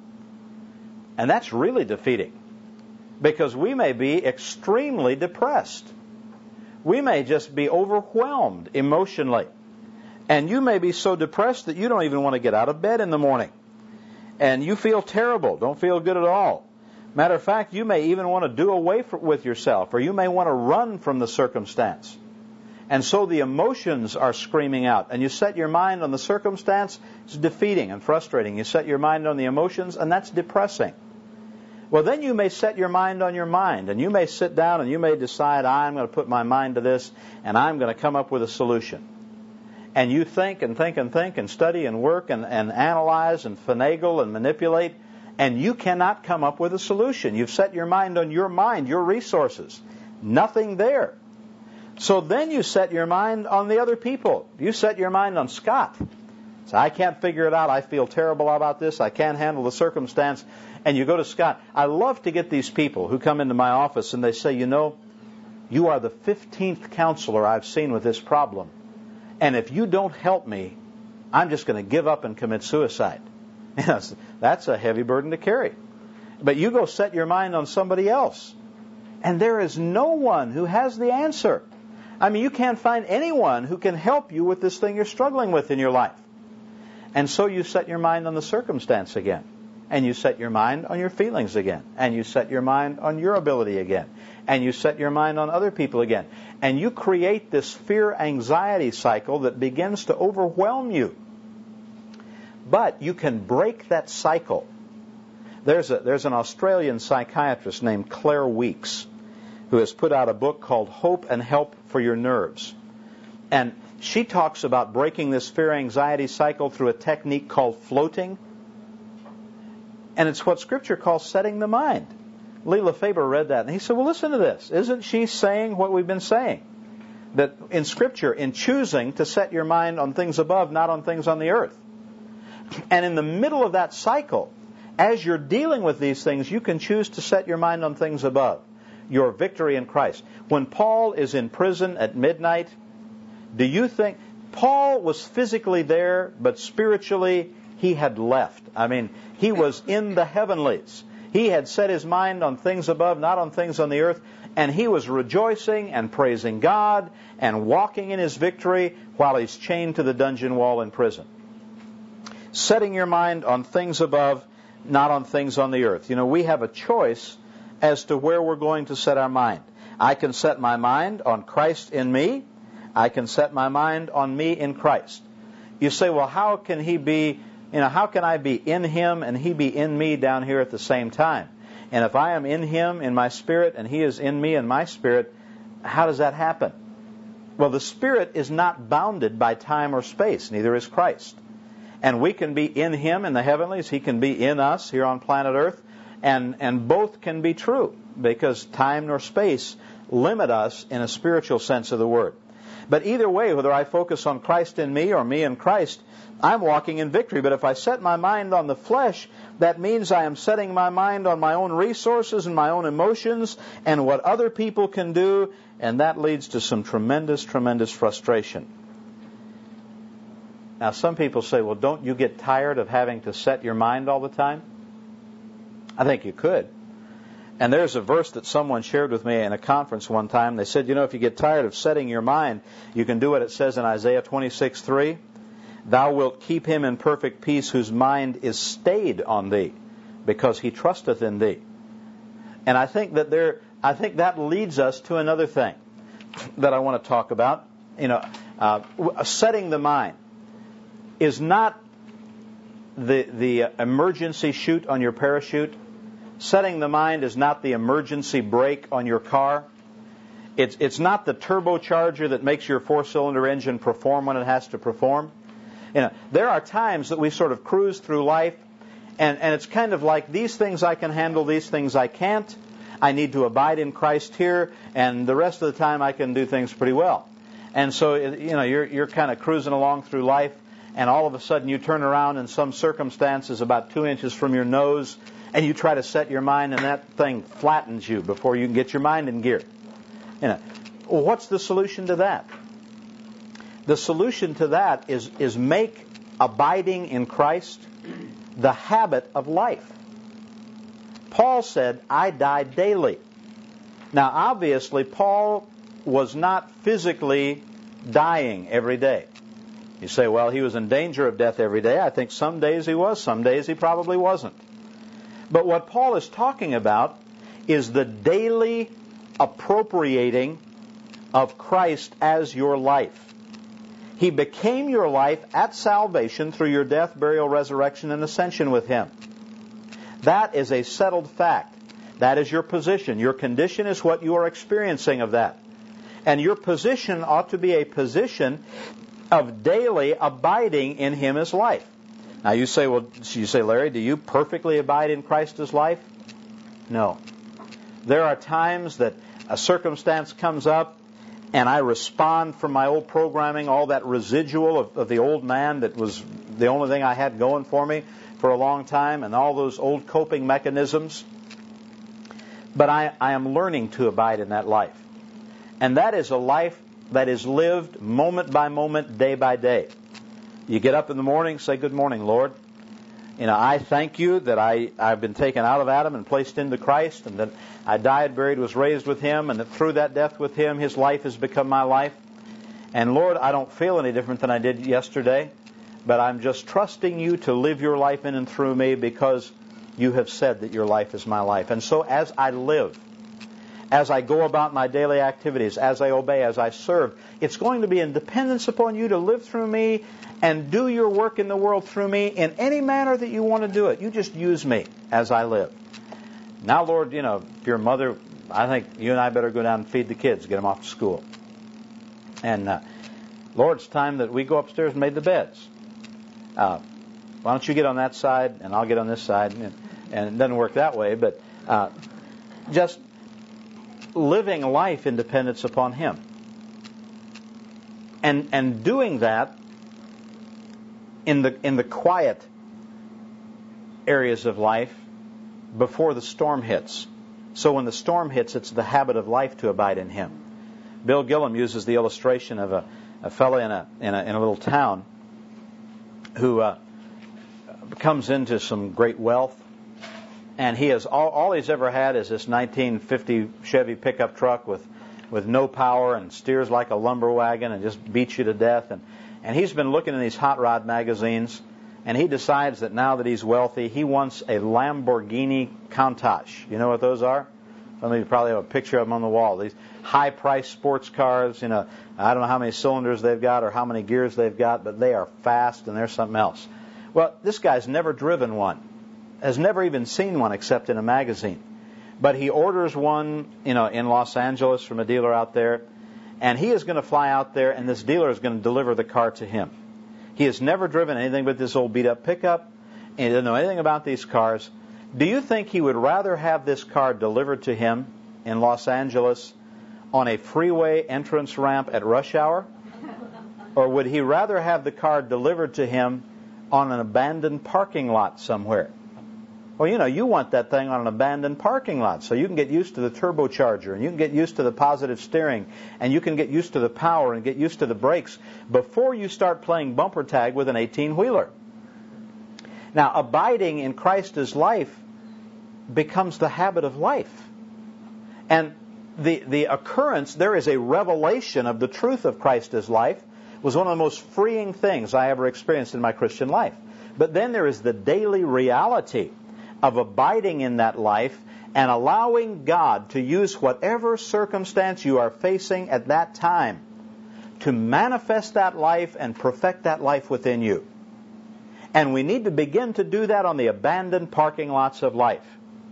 And that's really defeating, because we may be extremely depressed. We may just be overwhelmed emotionally. And you may be so depressed that you don't even want to get out of bed in the morning. And you feel terrible, don't feel good at all. Matter of fact, you may even want to do away for, with yourself, or you may want to run from the circumstance. And so the emotions are screaming out. And you set your mind on the circumstance, it's defeating and frustrating. You set your mind on the emotions, and that's depressing. Well, then you may set your mind on your mind, and you may sit down and you may decide, I'm going to put my mind to this, and I'm going to come up with a solution. And you think and think and think and study and work and, and analyze and finagle and manipulate, and you cannot come up with a solution. You've set your mind on your mind, your resources. Nothing there. So then you set your mind on the other people. You set your mind on Scott. So I can't figure it out. I feel terrible about this. I can't handle the circumstance. And you go to Scott. I love to get these people who come into my office and they say, you know, you are the fifteenth counselor I've seen with this problem. And if you don't help me, I'm just going to give up and commit suicide. Yes, that's a heavy burden to carry. But you go set your mind on somebody else. And there is no one who has the answer. I mean, you can't find anyone who can help you with this thing you're struggling with in your life. And so you set your mind on the circumstance again. And you set your mind on your feelings again. And you set your mind on your ability again. And you set your mind on other people again. And you create this fear-anxiety cycle that begins to overwhelm you. But you can break that cycle. There's a, there's an Australian psychiatrist named Claire Weeks who has put out a book called Hope and Help for Your Nerves. And she talks about breaking this fear-anxiety cycle through a technique called floating. And it's what Scripture calls setting the mind. Lee Lefebvre read that, and he said, well, listen to this. Isn't she saying what we've been saying? That in Scripture, in choosing to set your mind on things above, not on things on the earth. And in the middle of that cycle, as you're dealing with these things, you can choose to set your mind on things above. Your victory in Christ. When Paul is in prison at midnight, do you think... Paul was physically there, but spiritually he had left. I mean, he was in the heavenlies. He had set his mind on things above, not on things on the earth. And he was rejoicing and praising God and walking in his victory while he's chained to the dungeon wall in prison. Setting your mind on things above, not on things on the earth. You know, we have a choice as to where we're going to set our mind. I can set my mind on Christ in me. I can set my mind on me in Christ. You say, well, how can he be, you know, how can I be in him and he be in me down here at the same time? And if I am in him in my spirit and he is in me in my spirit, how does that happen? Well, the Spirit is not bounded by time or space, neither is Christ. And we can be in him in the heavenlies, he can be in us here on planet Earth, and, and both can be true, because time nor space limit us in a spiritual sense of the word. But either way, whether I focus on Christ in me or me in Christ, I'm walking in victory. But if I set my mind on the flesh, that means I am setting my mind on my own resources and my own emotions and what other people can do, and that leads to some tremendous, tremendous frustration. Now, some people say, well, don't you get tired of having to set your mind all the time? I think you could. And there's a verse that someone shared with me in a conference one time. They said, you know, if you get tired of setting your mind, you can do what it says in Isaiah twenty-six three. Thou wilt keep him in perfect peace whose mind is stayed on thee, because he trusteth in thee. And I think that there, I think that leads us to another thing that I want to talk about. You know, uh, setting the mind is not the the emergency chute on your parachute. Setting the mind is not the emergency brake on your car. It's it's not the turbocharger that makes your four-cylinder engine perform when it has to perform. You know, there are times that we sort of cruise through life, and, and it's kind of like, these things I can handle, these things I can't. I need to abide in Christ here, and the rest of the time I can do things pretty well. And so, you know, you're you're kind of cruising along through life, and all of a sudden you turn around and some circumstance is about two inches from your nose, and you try to set your mind, and that thing flattens you before you can get your mind in gear. You know, well, what's the solution to that? The solution to that is, is make abiding in Christ the habit of life. Paul said, I die daily. Now, obviously, Paul was not physically dying every day. You say, well, he was in danger of death every day. I think some days he was, some days he probably wasn't. But what Paul is talking about is the daily appropriating of Christ as your life. He became your life at salvation through your death, burial, resurrection, and ascension with him. That is a settled fact. That is your position. Your condition is what you are experiencing of that. And your position ought to be a position of daily abiding in him as life. Now you say, well, you say, Larry, do you perfectly abide in Christ as life? No. There are times that a circumstance comes up and I respond from my old programming, all that residual of, of the old man that was the only thing I had going for me for a long time, and all those old coping mechanisms. But I, I am learning to abide in that life. And that is a life that is lived moment by moment, day by day. You get up in the morning, say, good morning, Lord. You know, I thank you that I, I've been taken out of Adam and placed into Christ, and that I died, buried, was raised with him, and that through that death with him, his life has become my life. And Lord, I don't feel any different than I did yesterday, but I'm just trusting you to live your life in and through me, because you have said that your life is my life. And so as I live, as I go about my daily activities, as I obey, as I serve, it's going to be in dependence upon you to live through me and do your work in the world through me in any manner that you want to do it. You just use me as I live. Now, Lord, you know, if you're a mother, I think you and I better go down and feed the kids, get them off to school. And, uh, Lord, it's time that we go upstairs and made the beds. Uh, why don't you get on that side and I'll get on this side? And, and it doesn't work that way, but uh, just living life in dependence upon Him. And and doing that in the in the quiet areas of life before the storm hits. So when the storm hits, it's the habit of life to abide in Him. Bill Gillum uses the illustration of a, a fellow in a, in a in a little town who uh, comes into some great wealth, and he has all, all he's ever had is this nineteen fifty Chevy pickup truck with with no power and steers like a lumber wagon and just beats you to death. And and he's been looking in these hot rod magazines, and he decides that now that he's wealthy, he wants a Lamborghini Countach. You know what those are? Some of you probably have a picture of them on the wall. These high-priced sports cars, you know, I don't know how many cylinders they've got or how many gears they've got, but they are fast and they're something else. Well, this guy's never driven one, has never even seen one except in a magazine. But he orders one, you know, in Los Angeles from a dealer out there, and he is going to fly out there, and this dealer is going to deliver the car to him. He has never driven anything but this old beat-up pickup, and he doesn't know anything about these cars. Do you think he would rather have this car delivered to him in Los Angeles on a freeway entrance ramp at rush hour? Or would he rather have the car delivered to him on an abandoned parking lot somewhere? Well, you know, you want that thing on an abandoned parking lot so you can get used to the turbocharger and you can get used to the positive steering and you can get used to the power and get used to the brakes before you start playing bumper tag with an eighteen-wheeler. Now, abiding in Christ's life becomes the habit of life. And the, the occurrence, there is a revelation of the truth of Christ's life, was one of the most freeing things I ever experienced in my Christian life. But then there is the daily reality of abiding in that life and allowing God to use whatever circumstance you are facing at that time to manifest that life and perfect that life within you. And we need to begin to do that on the abandoned parking lots of life.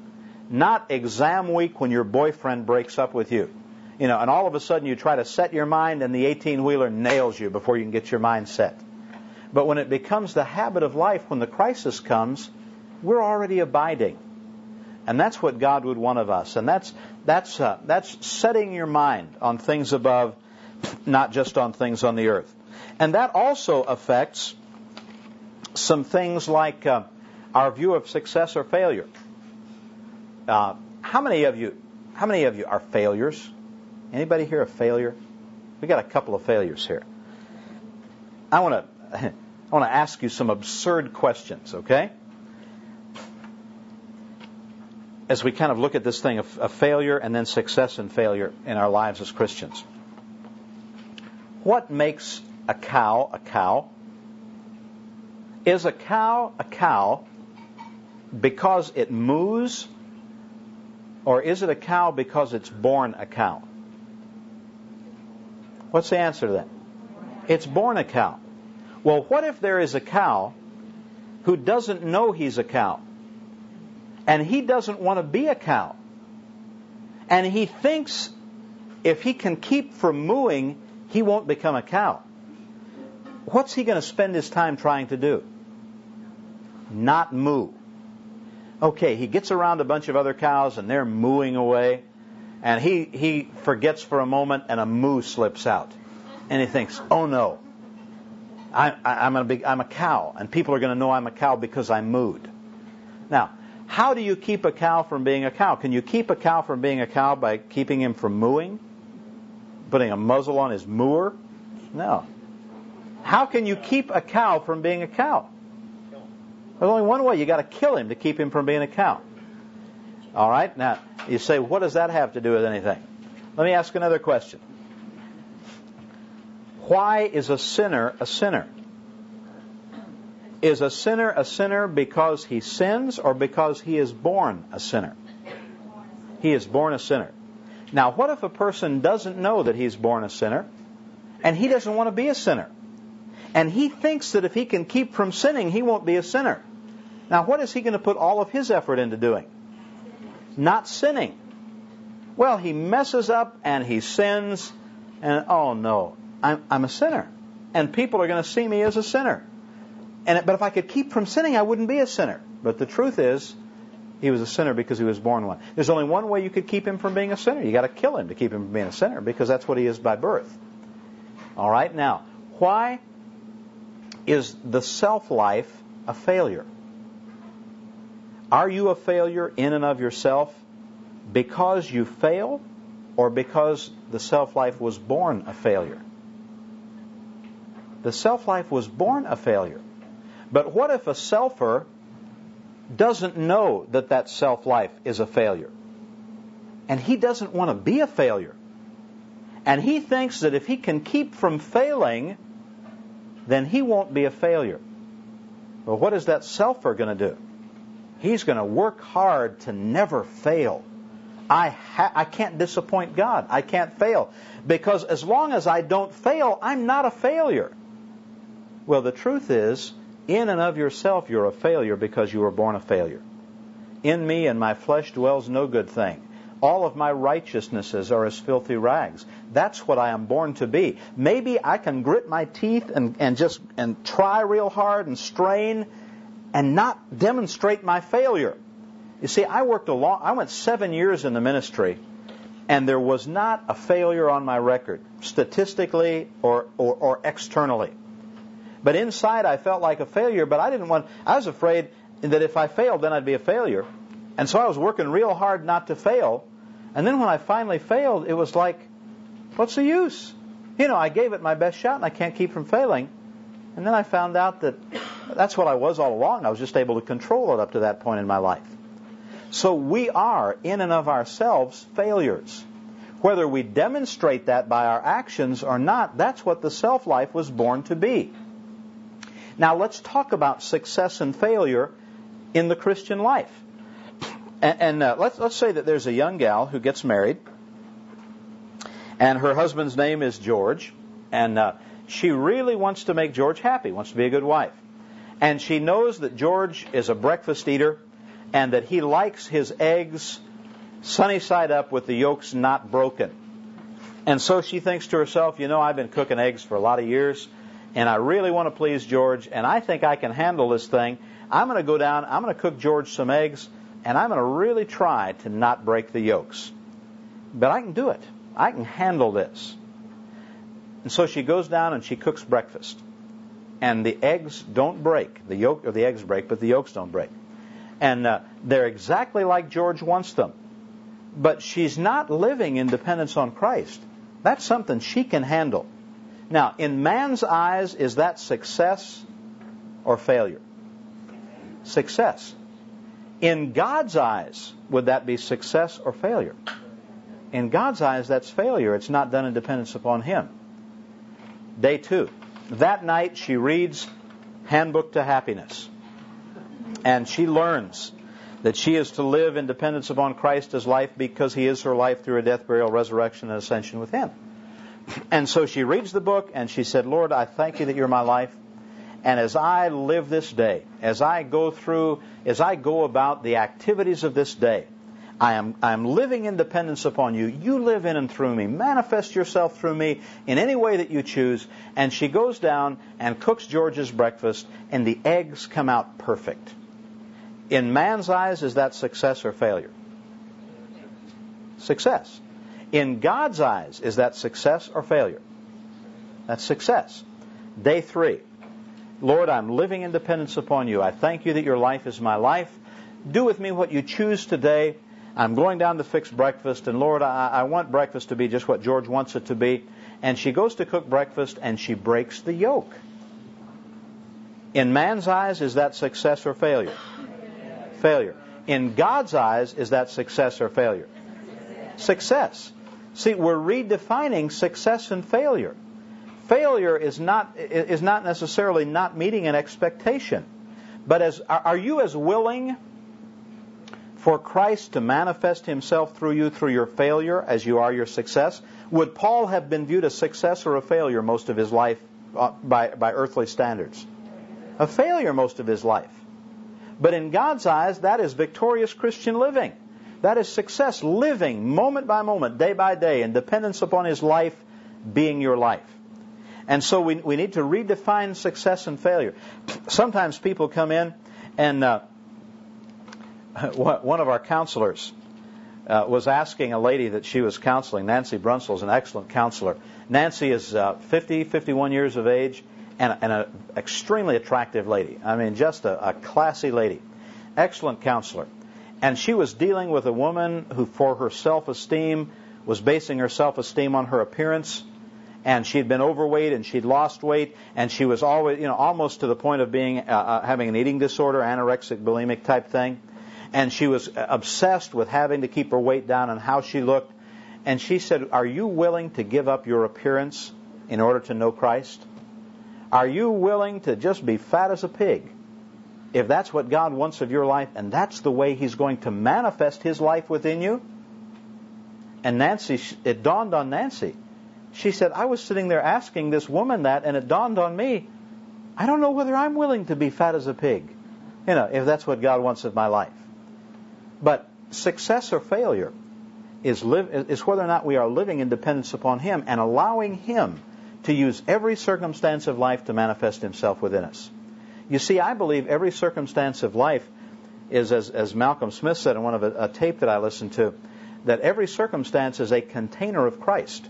Not exam week when your boyfriend breaks up with you. You know, and all of a sudden you try to set your mind and the eighteen-wheeler nails you before you can get your mind set. But when it becomes the habit of life, when the crisis comes, we're already abiding. And that's what God would want of us. And that's that's uh, that's setting your mind on things above, not just on things on the earth. And that also affects some things like uh, our view of success or failure. Uh, how many of you how many of you are failures? Anybody here a failure? We got a couple of failures here. I want to I want to ask you some absurd questions, okay? As we kind of look at this thing of, of failure and then success and failure in our lives as Christians. What makes a cow a cow? Is a cow a cow because it moos, or is it a cow because it's born a cow? What's the answer to that? It's born a cow. Well, what if there is a cow who doesn't know he's a cow? And he doesn't want to be a cow. And he thinks if he can keep from mooing, he won't become a cow. What's he going to spend his time trying to do? Not moo. Okay, he gets around a bunch of other cows and they're mooing away. And he, he forgets for a moment and a moo slips out. And he thinks, oh no, I, I, I'm, a big, I'm a cow. And people are going to know I'm a cow because I mooed. Now, how do you keep a cow from being a cow? Can you keep a cow from being a cow by keeping him from mooing? Putting a muzzle on his mooer? No. How can you keep a cow from being a cow? There's only one way. You got to kill him to keep him from being a cow. All right? Now, you say, what does that have to do with anything? Let me ask another question. Why is a sinner a sinner? Is a sinner a sinner because he sins or because he is born a sinner? He is born a sinner. Now, what if a person doesn't know that he's born a sinner, and he doesn't want to be a sinner? And he thinks that if he can keep from sinning, he won't be a sinner. Now, what is he going to put all of his effort into doing? Not sinning. Well, he messes up and he sins, and oh no, I'm, I'm a sinner. And people are going to see me as a sinner. And But if I could keep from sinning, I wouldn't be a sinner. But the truth is, he was a sinner because he was born one. There's only one way you could keep him from being a sinner. You got to kill him to keep him from being a sinner, because that's what he is by birth. All right, now, why is the self-life a failure? Are you a failure in and of yourself because you fail, or because the self-life was born a failure? The self-life was born a failure. But what if a selfer doesn't know that that self-life is a failure? And he doesn't want to be a failure. And he thinks that if he can keep from failing, then he won't be a failure. Well, what is that selfer going to do? He's going to work hard to never fail. I ha- I can't disappoint God. I can't fail. Because as long as I don't fail, I'm not a failure. Well, the truth is, in and of yourself, you're a failure because you were born a failure. In me and my flesh dwells no good thing. All of my righteousnesses are as filthy rags. That's what I am born to be. Maybe I can grit my teeth and, and just and try real hard and strain and not demonstrate my failure. You see, I worked a long, I went seven years in the ministry, and there was not a failure on my record, statistically or, or, or externally. But inside I felt like a failure, but I didn't want, I was afraid that if I failed, then I'd be a failure. And so I was working real hard not to fail. And then when I finally failed, it was like, what's the use? You know, I gave it my best shot and I can't keep from failing. And then I found out that that's what I was all along. I was just able to control it up to that point in my life. So we are, in and of ourselves, failures. Whether we demonstrate that by our actions or not, that's what the self-life was born to be. Now let's talk about success and failure in the Christian life. And, and uh, let's, let's say that there's a young gal who gets married, and her husband's name is George, and uh, she really wants to make George happy, wants to be a good wife. And she knows that George is a breakfast eater, and that he likes his eggs sunny side up with the yolks not broken. And so she thinks to herself, you know, I've been cooking eggs for a lot of years, and I really want to please George, and I think I can handle this thing. I'm going to go down, I'm going to cook George some eggs, and I'm going to really try to not break the yolks. But I can do it. I can handle this. And so she goes down and she cooks breakfast. And the eggs don't break. The yolk, or the eggs break, but the yolks don't break. And uh, they're exactly like George wants them. But she's not living in dependence on Christ. That's something she can handle. Now, in man's eyes, is that success or failure? Success. In God's eyes, would that be success or failure? In God's eyes, that's failure. It's not done in dependence upon Him. Day two. That night, she reads Handbook to Happiness. And she learns that she is to live in dependence upon Christ as life because He is her life through a death, burial, resurrection, and ascension with Him. And so she reads the book and she said, Lord, I thank You that You're my life. And as I live this day, as I go through, as I go about the activities of this day, I am I am living in dependence upon You. You live in and through me. Manifest Yourself through me in any way that You choose. And she goes down and cooks George's breakfast, and the eggs come out perfect. In man's eyes, is that success or failure? Success. In God's eyes, is that success or failure? That's success. Day three. Lord, I'm living in dependence upon You. I thank You that Your life is my life. Do with me what You choose today. I'm going down to fix breakfast, and Lord, I, I want breakfast to be just what George wants it to be. And she goes to cook breakfast, and she breaks the yolk. In man's eyes, is that success or failure? Failure. In God's eyes, is that success or failure? Success. See, we're redefining success and failure. Failure is not is not necessarily not meeting an expectation, but as are you as willing for Christ to manifest Himself through you through your failure as you are your success? Would Paul have been viewed a success or a failure most of his life uh, by by earthly standards? A failure most of his life. But in God's eyes, that is victorious Christian living. That is success, living moment by moment, day by day, in dependence upon His life being your life. And so we we need to redefine success and failure. Sometimes people come in, and uh, one of our counselors uh, was asking a lady that she was counseling. Nancy Brunsell is an excellent counselor. Nancy is uh, fifty, fifty-one years of age, and, and an extremely attractive lady. I mean, just a, a classy lady. Excellent counselor. And she was dealing with a woman who, for her self-esteem, was basing her self-esteem on her appearance. And she'd been overweight, and she'd lost weight, and she was always, you know, almost to the point of being uh, uh, having an eating disorder, anorexic, bulimic type thing. And she was obsessed with having to keep her weight down and how she looked. And she said, "Are you willing to give up your appearance in order to know Christ? Are you willing to just be fat as a pig if that's what God wants of your life, and that's the way He's going to manifest His life within you?" And Nancy, it dawned on Nancy. She said, "I was sitting there asking this woman that, and it dawned on me, I don't know whether I'm willing to be fat as a pig, you know, if that's what God wants of my life." But success or failure is live, is whether or not we are living in dependence upon Him and allowing Him to use every circumstance of life to manifest Himself within us. You see, I believe every circumstance of life is, as, as Malcolm Smith said in one of a, a tape that I listened to, that every circumstance is a container of Christ.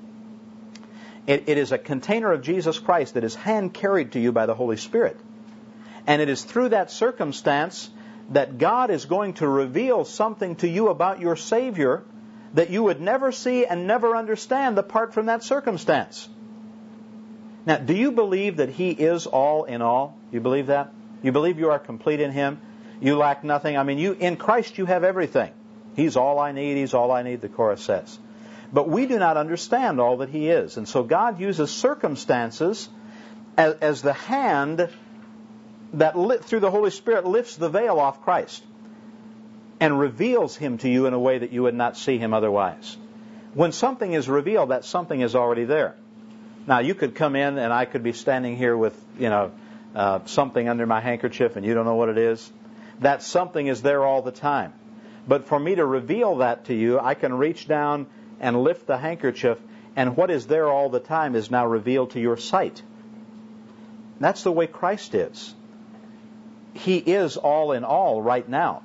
It, it is a container of Jesus Christ that is hand-carried to you by the Holy Spirit. And it is through that circumstance that God is going to reveal something to you about your Savior that you would never see and never understand apart from that circumstance. Now, do you believe that He is all in all? You believe that? You believe you are complete in Him? You lack nothing? I mean, you in Christ you have everything. He's all I need, He's all I need, the chorus says. But we do not understand all that He is. And so God uses circumstances as, as the hand that lit, through the Holy Spirit lifts the veil off Christ and reveals Him to you in a way that you would not see Him otherwise. When something is revealed, that something is already there. Now, you could come in and I could be standing here with, you know, uh, something under my handkerchief and you don't know what it is. That something is there all the time. But for me to reveal that to you, I can reach down and lift the handkerchief, and what is there all the time is now revealed to your sight. That's the way Christ is. He is all in all right now.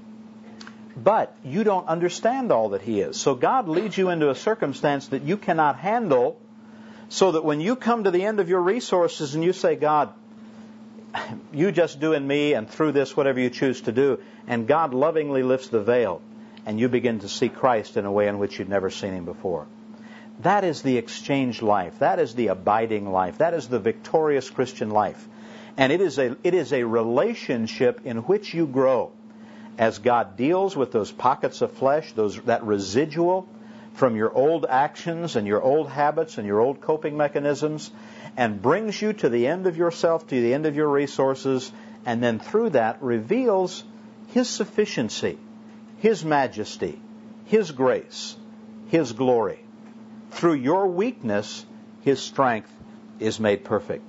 But you don't understand all that He is. So God leads you into a circumstance that you cannot handle, so that when you come to the end of your resources and you say, "God, you just do in me and through this whatever you choose to do," and God lovingly lifts the veil, and you begin to see Christ in a way in which you'd never seen Him before. That is the exchange life. That is the abiding life. That is the victorious Christian life. And it is a it is a relationship in which you grow as God deals with those pockets of flesh, those that residual from your old actions and your old habits and your old coping mechanisms, and brings you to the end of yourself, to the end of your resources, and then through that reveals His sufficiency, His majesty, His grace, His glory. Through your weakness, His strength is made perfect.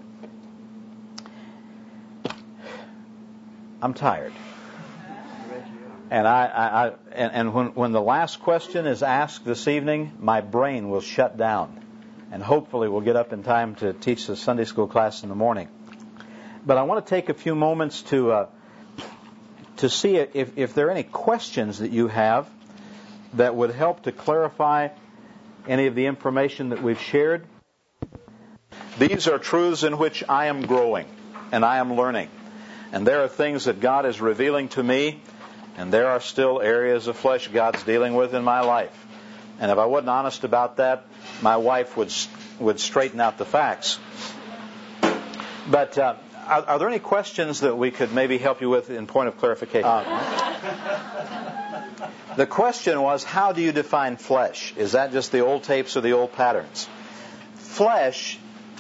I'm tired. And I, I, I and, and when, when the last question is asked this evening, my brain will shut down. And hopefully we'll get up in time to teach the Sunday school class in the morning. But I want to take a few moments to uh, to see if, if there are any questions that you have that would help to clarify any of the information that we've shared. These are truths in which I am growing and I am learning. And there are things that God is revealing to me, and there are still areas of flesh God's dealing with in my life. And if I wasn't honest about that, my wife would would straighten out the facts. But uh, are, are there any questions that we could maybe help you with in point of clarification? Uh, the question was, how do you define flesh? Is that just the old tapes or the old patterns? Flesh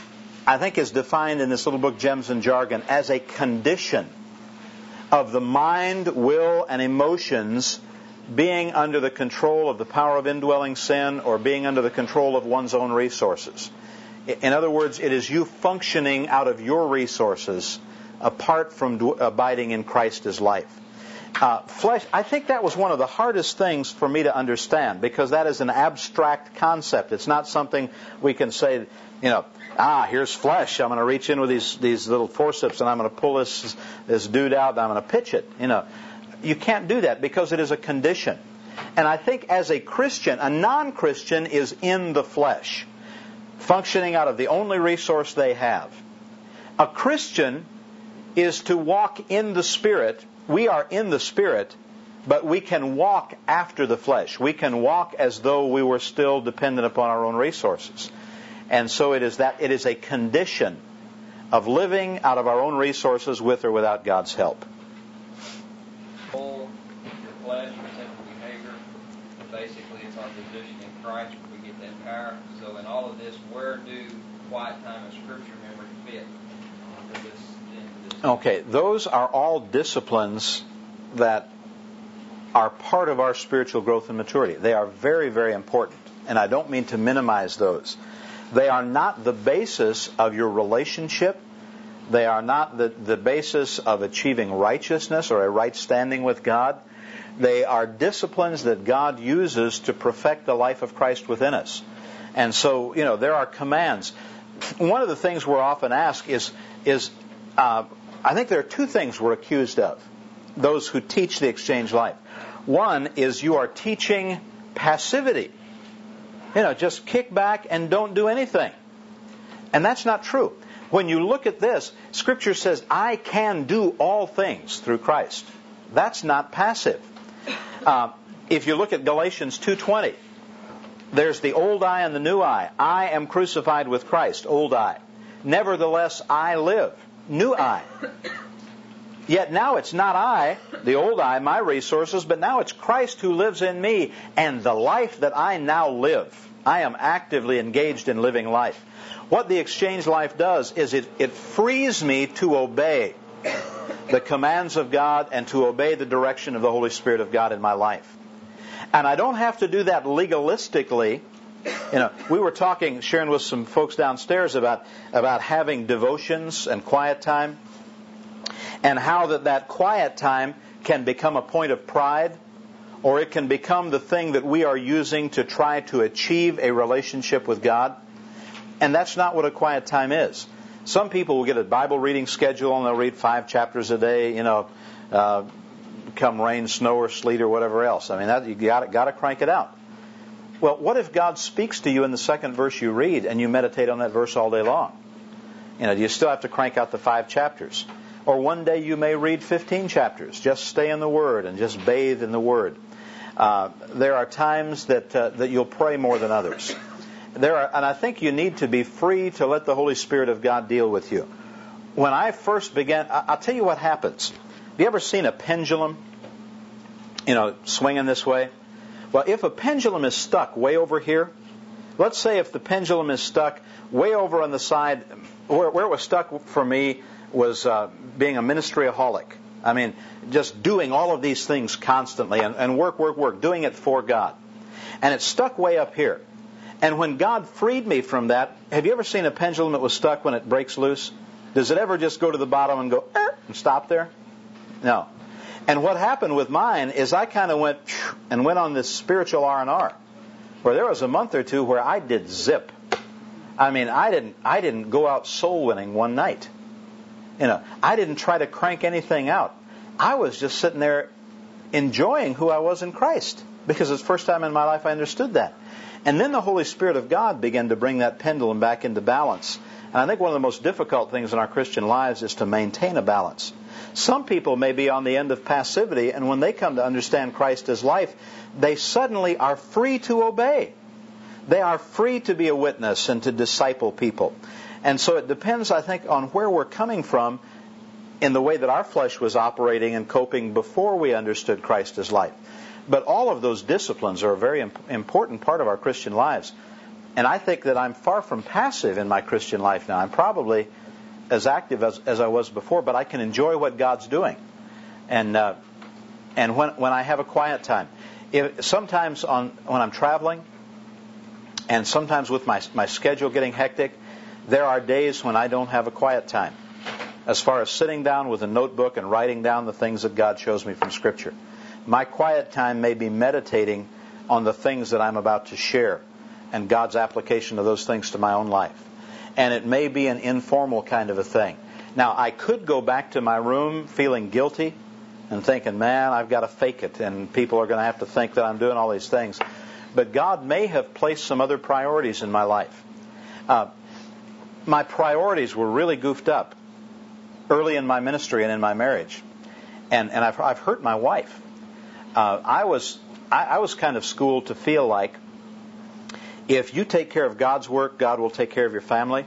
I think is defined in this little book, Gems and Jargon, as a condition of the mind, will, and emotions being under the control of the power of indwelling sin or being under the control of one's own resources. In other words, it is you functioning out of your resources apart from abiding in Christ as life. Uh, flesh, I think that was one of the hardest things for me to understand, because that is an abstract concept. It's not something we can say, you know, ah, here's flesh. I'm going to reach in with these these little forceps and I'm going to pull this this dude out and I'm going to pitch it. You know, you can't do that because it is a condition. And I think as a Christian, a non-Christian is in the flesh, functioning out of the only resource they have. A Christian is to walk in the Spirit. We are in the Spirit, but we can walk after the flesh. We can walk as though we were still dependent upon our own resources. And so it is that it is a condition of living out of our own resources with or without God's help. Your flesh, your sinful behavior, basically it's our position in Christ where we get that power. So in all of this, where do quiet time and Scripture memory fit into this? Into this? Okay, those are all disciplines that are part of our spiritual growth and maturity. They are very, very important, and I don't mean to minimize those. They are not the basis of your relationship. They are not the, the basis of achieving righteousness or a right standing with God. They are disciplines that God uses to perfect the life of Christ within us. And so, you know, there are commands. One of the things we're often asked is, is uh, I think there are two things we're accused of, those who teach the exchange life. One is you are teaching passivity. You know, just kick back and don't do anything. And that's not true. When you look at this, Scripture says, I can do all things through Christ. That's not passive. Uh, if you look at Galatians two twenty, there's the old I and the new I. I am crucified with Christ, old I. Nevertheless, I live, new I. Yet now it's not I, the old I, my resources, but now it's Christ who lives in me, and the life that I now live. I am actively engaged in living life. What the exchange life does is it, it frees me to obey the commands of God and to obey the direction of the Holy Spirit of God in my life. And I don't have to do that legalistically. You know, we were talking, sharing with some folks downstairs about, about having devotions and quiet time, and how that, that quiet time can become a point of pride, or it can become the thing that we are using to try to achieve a relationship with God. And that's not what a quiet time is. Some people will get a Bible reading schedule and they'll read five chapters a day, you know, uh, come rain, snow, or sleet, or whatever else. I mean, that, you got got to crank it out. Well, what if God speaks to you in the second verse you read and you meditate on that verse all day long? You know, do you still have to crank out the five chapters? Or one day you may read fifteen chapters. Just stay in the Word and just bathe in the Word. Uh, there are times that uh, that you'll pray more than others. There are, and I think you need to be free to let the Holy Spirit of God deal with you. When I first began, I, I'll tell you what happens. Have you ever seen a pendulum, you know, swinging this way? Well, if a pendulum is stuck way over here, let's say if the pendulum is stuck way over on the side, where, where it was stuck for me was uh, being a ministryaholic. I mean, just doing all of these things constantly and, and work, work, work, doing it for God. And it's stuck way up here. And when God freed me from that, have you ever seen a pendulum that was stuck when it breaks loose? Does it ever just go to the bottom and go, er, and stop there? No. And what happened with mine is I kind of went and went on this spiritual R and R, where there was a month or two where I did zip. I mean, I didn't, I didn't go out soul winning one night. You know, I didn't try to crank anything out. I was just sitting there enjoying who I was in Christ, because it's the first time in my life I understood that. And then the Holy Spirit of God began to bring that pendulum back into balance. And I think one of the most difficult things in our Christian lives is to maintain a balance. Some people may be on the end of passivity, and when they come to understand Christ as life, they suddenly are free to obey. They are free to be a witness and to disciple people. And so it depends, I think, on where we're coming from in the way that our flesh was operating and coping before we understood Christ as life. But all of those disciplines are a very important part of our Christian lives. And I think that I'm far from passive in my Christian life now. I'm probably as active as, as I was before, but I can enjoy what God's doing. And uh, and when when I have a quiet time, if, sometimes on when I'm traveling, and sometimes with my my schedule getting hectic, there are days when I don't have a quiet time, as far as sitting down with a notebook and writing down the things that God shows me from Scripture. My quiet time may be meditating on the things that I'm about to share and God's application of those things to my own life. And it may be an informal kind of a thing. Now, I could go back to my room feeling guilty and thinking, man, I've got to fake it, and people are going to have to think that I'm doing all these things. But God may have placed some other priorities in my life. Uh, my priorities were really goofed up early in my ministry and in my marriage. And, and I've, I've hurt my wife. Uh, I was I, I was kind of schooled to feel like if you take care of God's work, God will take care of your family.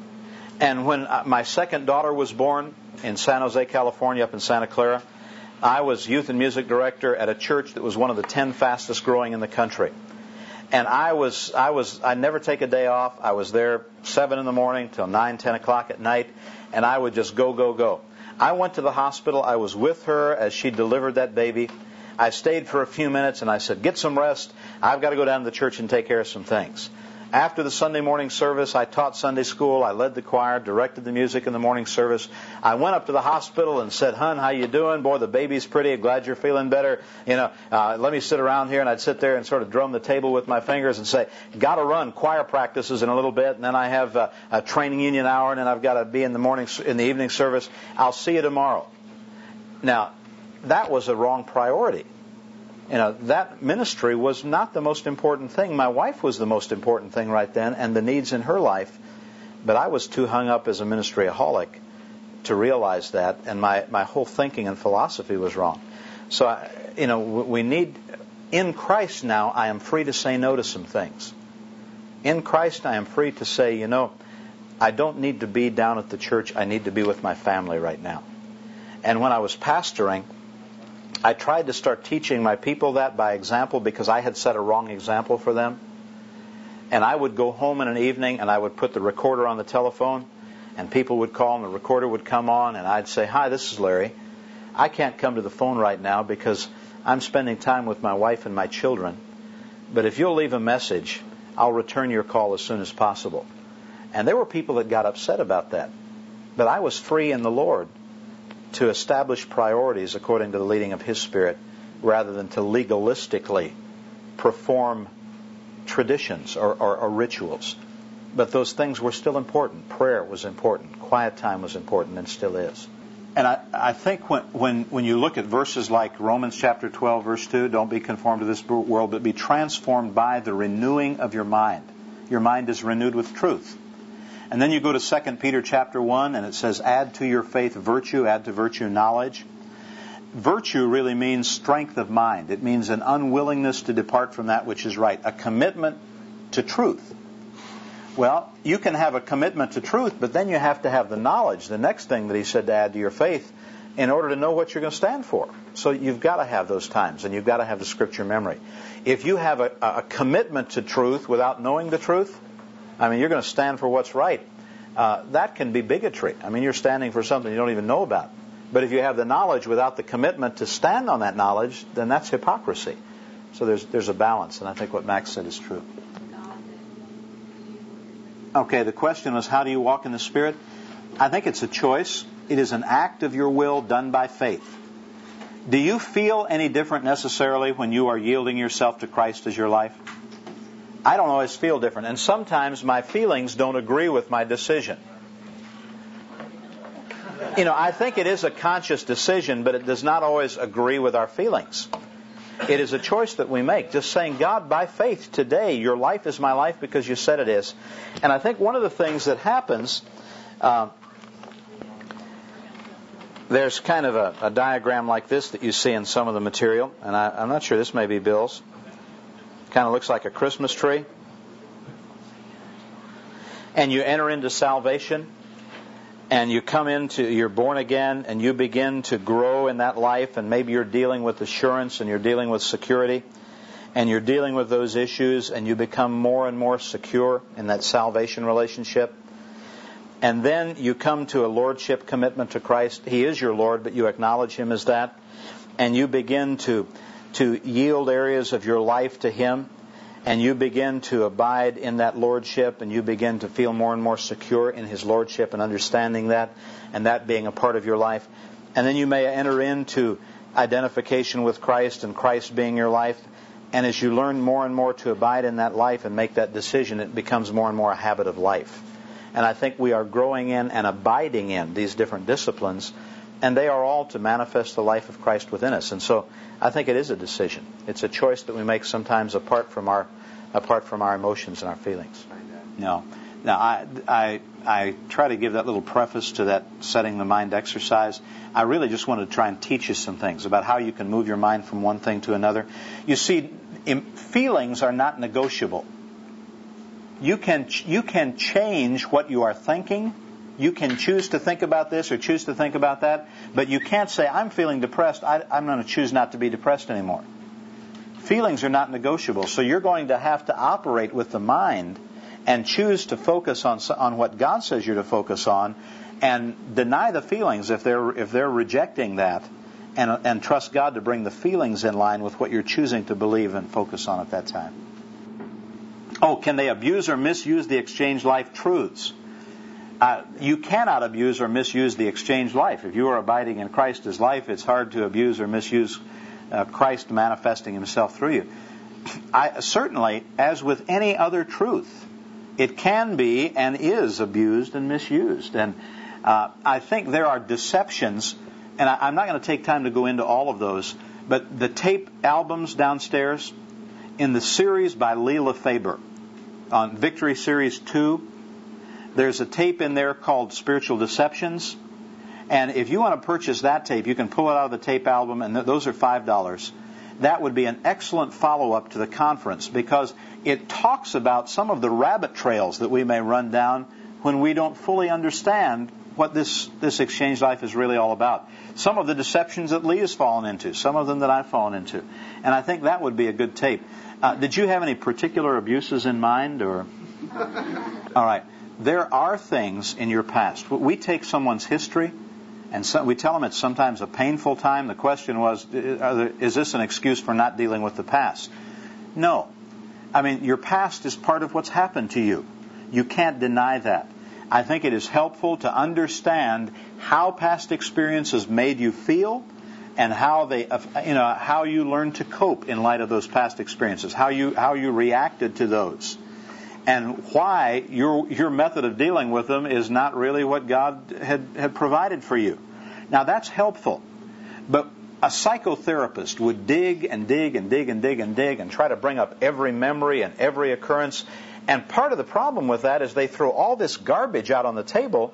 And when my second daughter was born in San Jose, California, up in Santa Clara, I was youth and music director at a church that was one of the ten fastest growing in the country. And I was, I was, I never take a day off. I was there seven in the morning till nine, ten o'clock at night, and I would just go, go, go. I went to the hospital. I was with her as she delivered that baby. I stayed for a few minutes and I said, get some rest. I've got to go down to the church and take care of some things. After the Sunday morning service, I taught Sunday school. I led the choir, directed the music in the morning service. I went up to the hospital and said, "Hun, how you doing? Boy, the baby's pretty. I'm glad you're feeling better. You know, uh, let me sit around here." And I'd sit there and sort of drum the table with my fingers and say, "Got to run choir practices in a little bit, and then I have uh, a training union hour, and then I've got to be in the morning in the evening service. I'll see you tomorrow." Now, that was a wrong priority. You know, that ministry was not the most important thing. My wife was the most important thing right then, and the needs in her life. But I was too hung up as a ministryaholic to realize that, and my, my whole thinking and philosophy was wrong. So, I, you know, we need, in Christ now, I am free to say no to some things. In Christ, I am free to say, you know, I don't need to be down at the church. I need to be with my family right now. And when I was pastoring, I tried to start teaching my people that by example because I had set a wrong example for them. And I would go home in an evening and I would put the recorder on the telephone and people would call and the recorder would come on and I'd say, "Hi, this is Larry. I can't come to the phone right now because I'm spending time with my wife and my children. But if you'll leave a message, I'll return your call as soon as possible." And there were people that got upset about that. But I was free in the Lord to establish priorities according to the leading of His Spirit rather than to legalistically perform traditions or, or, or rituals. But those things were still important. Prayer was important. Quiet time was important and still is. And I, I think when, when, when you look at verses like Romans chapter twelve, verse two, don't be conformed to this world, but be transformed by the renewing of your mind. Your mind is renewed with truth. And then you go to Second Peter chapter one, and it says, add to your faith virtue, add to virtue knowledge. Virtue really means strength of mind. It means an unwillingness to depart from that which is right, a commitment to truth. Well, you can have a commitment to truth, but then you have to have the knowledge, the next thing that he said to add to your faith, in order to know what you're going to stand for. So you've got to have those times, and you've got to have the Scripture memory. If you have a, a commitment to truth without knowing the truth, I mean, you're going to stand for what's right. Uh, that can be bigotry. I mean, you're standing for something you don't even know about. But if you have the knowledge without the commitment to stand on that knowledge, then that's hypocrisy. So there's there's a balance, and I think what Max said is true. Okay, the question was, how do you walk in the Spirit? I think it's a choice. It is an act of your will done by faith. Do you feel any different necessarily when you are yielding yourself to Christ as your life? I don't always feel different, and sometimes my feelings don't agree with my decision. You know, I think it is a conscious decision, but it does not always agree with our feelings. It is a choice that we make, just saying, God, by faith today, your life is my life because you said it is. And I think one of the things that happens, uh, there's kind of a, a diagram like this that you see in some of the material, and I, I'm not sure, this may be Bill's. Kind of looks like a Christmas tree. And you enter into salvation, and you come into, you're born again, and you begin to grow in that life, and maybe you're dealing with assurance and you're dealing with security. and you're dealing with those issues, and you become more and more secure in that salvation relationship. And then you come to a lordship commitment to Christ. He is your Lord, but you acknowledge Him as that. And you begin to, to yield areas of your life to Him. And you begin to abide in that lordship, and you begin to feel more and more secure in His lordship and understanding that, and that being a part of your life. And then you may enter into identification with Christ and Christ being your life. And as you learn more and more to abide in that life and make that decision, it becomes more and more a habit of life. And I think we are growing in and abiding in these different disciplines, and they are all to manifest the life of Christ within us. And so I think it is a decision. It's a choice that we make sometimes apart from our apart from our emotions and our feelings. No. Now, I, I, I try to give that little preface to that setting the mind exercise. I really just want to try and teach you some things about how you can move your mind from one thing to another. You see, feelings are not negotiable. You can you can change what you are thinking. You can choose to think about this or choose to think about that, but you can't say, I'm feeling depressed, I, I'm going to choose not to be depressed anymore. Feelings are not negotiable, so you're going to have to operate with the mind and choose to focus on on what God says you're to focus on, and deny the feelings if they're if they're rejecting that, and and trust God to bring the feelings in line with what you're choosing to believe and focus on at that time. Oh, can they abuse or misuse the exchange life truths? Uh, you cannot abuse or misuse the exchange life. If you are abiding in Christ as life, it's hard to abuse or misuse uh, Christ manifesting Himself through you. I, certainly, as with any other truth, it can be and is abused and misused. And uh, I think there are deceptions, and I, I'm not going to take time to go into all of those, but the tape albums downstairs, in the series by Leila Faber, on Victory Series two, there's a tape in there called Spiritual Deceptions. And if you want to purchase that tape, you can pull it out of the tape album, and th- those are five dollars. That would be an excellent follow-up to the conference, because it talks about some of the rabbit trails that we may run down when we don't fully understand what this, this exchange life is really all about. Some of the deceptions that Lee has fallen into, some of them that I've fallen into. And I think that would be a good tape. Uh, did you have any particular abuses in mind? Or all right. There are things in your past. We take someone's history, and so we tell them it's sometimes a painful time. The question was, is this an excuse for not dealing with the past? No. I mean, your past is part of what's happened to you. You can't deny that. I think it is helpful to understand how past experiences made you feel, and how they, you know, how you learned to cope in light of those past experiences, how you how you reacted to those, and why your your method of dealing with them is not really what God had, had provided for you. Now that's helpful, but a psychotherapist would dig and dig and dig and dig and dig and try to bring up every memory and every occurrence. And part of the problem with that is they throw all this garbage out on the table,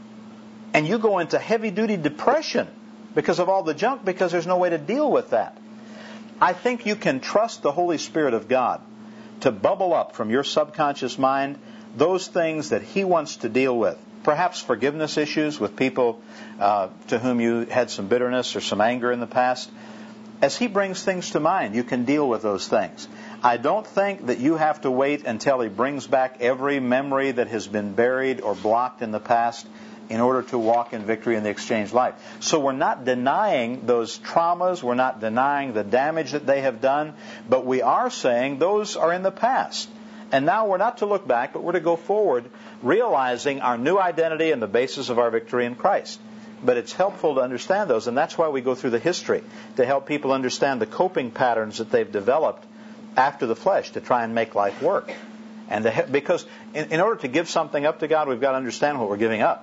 and you go into heavy-duty depression because of all the junk, because there's no way to deal with that. I think you can trust the Holy Spirit of God to bubble up from your subconscious mind those things that He wants to deal with. Perhaps forgiveness issues with people uh, to whom you had some bitterness or some anger in the past. As He brings things to mind, you can deal with those things. I don't think that you have to wait until He brings back every memory that has been buried or blocked in the past in order to walk in victory in the exchange life. So we're not denying those traumas, we're not denying the damage that they have done, but we are saying those are in the past. And now we're not to look back, but we're to go forward, realizing our new identity and the basis of our victory in Christ. But it's helpful to understand those, and that's why we go through the history, to help people understand the coping patterns that they've developed after the flesh to try and make life work. And to, because in, in order to give something up to God, we've got to understand what we're giving up.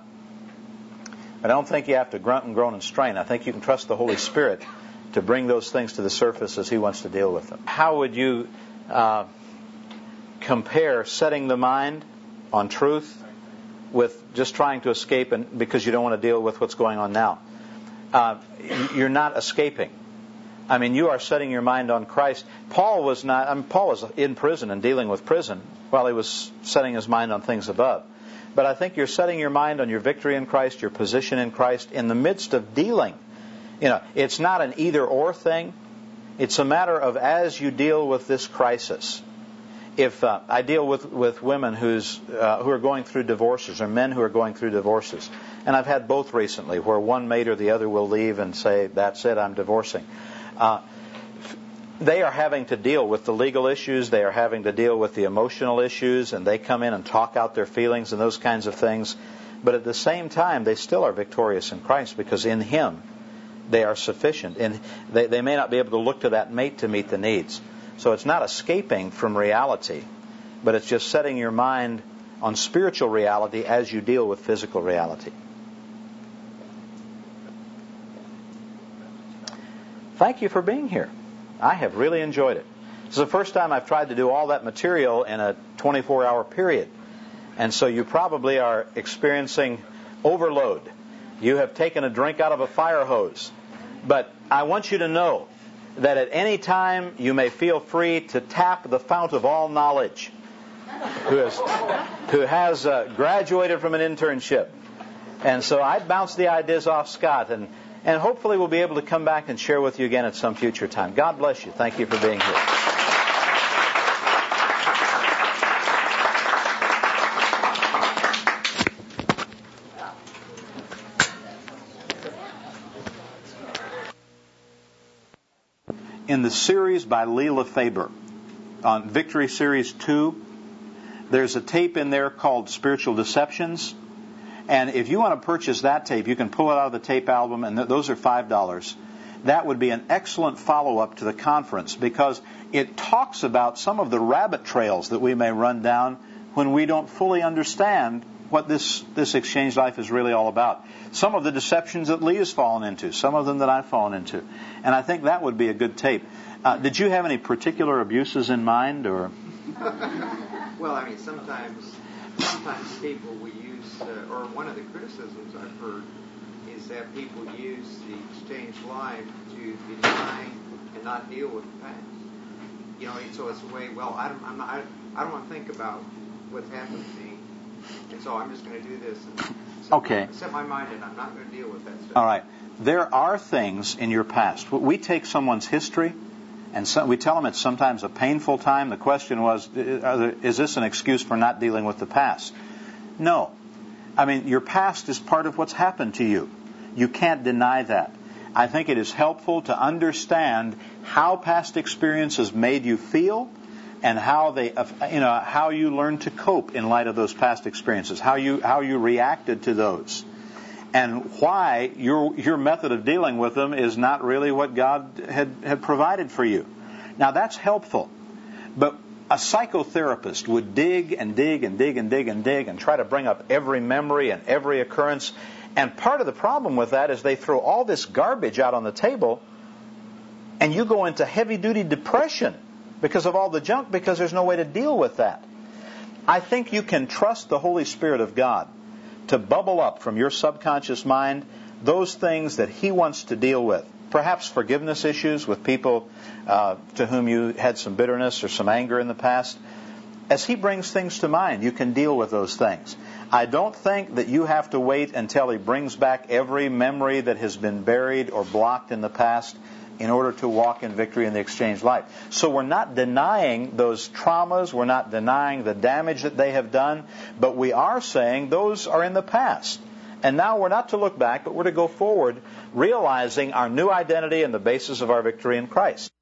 I don't think you have to grunt and groan and strain. I think you can trust the Holy Spirit to bring those things to the surface as He wants to deal with them. How would you uh, compare setting the mind on truth with just trying to escape and because you don't want to deal with what's going on now? Uh, you're not escaping. I mean, you are setting your mind on Christ. Paul was not. I mean, Paul was in prison and dealing with prison while he was setting his mind on things above. But I think you're setting your mind on your victory in Christ, your position in Christ, in the midst of dealing. You know, it's not an either-or thing. It's a matter of as you deal with this crisis. If uh, I deal with, with women who's, uh, who are going through divorces or men who are going through divorces, and I've had both recently where one mate or the other will leave and say, that's it, I'm divorcing. Uh, they are having to deal with the legal issues, they are having to deal with the emotional issues, and they come in and talk out their feelings and those kinds of things. But at the same time, they still are victorious in Christ because in Him they are sufficient. And they, they may not be able to look to that mate to meet the needs. So it's not escaping from reality, but it's just setting your mind on spiritual reality as you deal with physical reality. Thank you for being here. I have really enjoyed it. This is the first time I've tried to do all that material in a twenty-four hour period. And so you probably are experiencing overload. You have taken a drink out of a fire hose. But I want you to know that at any time you may feel free to tap the fount of all knowledge who has, who has uh, graduated from an internship. And so I'd bounce the ideas off Scott, and, and hopefully we'll be able to come back and share with you again at some future time. God bless you. Thank you for being here. In the series by Leila Faber, on Victory Series two, there's a tape in there called Spiritual Deceptions. And if you want to purchase that tape, you can pull it out of the tape album, and th- those are five dollars. That would be an excellent follow-up to the conference because it talks about some of the rabbit trails that we may run down when we don't fully understand what this, this exchange life is really all about. Some of the deceptions that Lee has fallen into, some of them that I've fallen into. And I think that would be a good tape. Uh, did you have any particular abuses in mind? Or? Well, I mean, sometimes sometimes people will use, uh, or one of the criticisms I've heard is that people use the exchange life to deny and not deal with the past. You know, so it's a way, well, I don't, I'm not, I, I don't want to think about what's happened to me. And so I'm just going to do this and set, okay. my, set my mind in. I'm not going to deal with that stuff. All right. There are things in your past. We take someone's history and so, we tell them it's sometimes a painful time. The question was, is this an excuse for not dealing with the past? No. I mean, your past is part of what's happened to you. You can't deny that. I think it is helpful to understand how past experiences made you feel and how they, you know, how you learned to cope in light of those past experiences, how you how you reacted to those, and why your your method of dealing with them is not really what God had, had provided for you. Now that's helpful, but a psychotherapist would dig and dig and dig and dig and dig and try to bring up every memory and every occurrence. And part of the problem with that is they throw all this garbage out on the table, and you go into heavy-duty depression because of all the junk, because there's no way to deal with that. I think you can trust the Holy Spirit of God to bubble up from your subconscious mind those things that He wants to deal with. Perhaps forgiveness issues with people uh, to whom you had some bitterness or some anger in the past. As He brings things to mind, you can deal with those things. I don't think that you have to wait until He brings back every memory that has been buried or blocked in the past in order to walk in victory in the exchange life. So we're not denying those traumas, we're not denying the damage that they have done, but we are saying those are in the past. And now we're not to look back, but we're to go forward, realizing our new identity and the basis of our victory in Christ.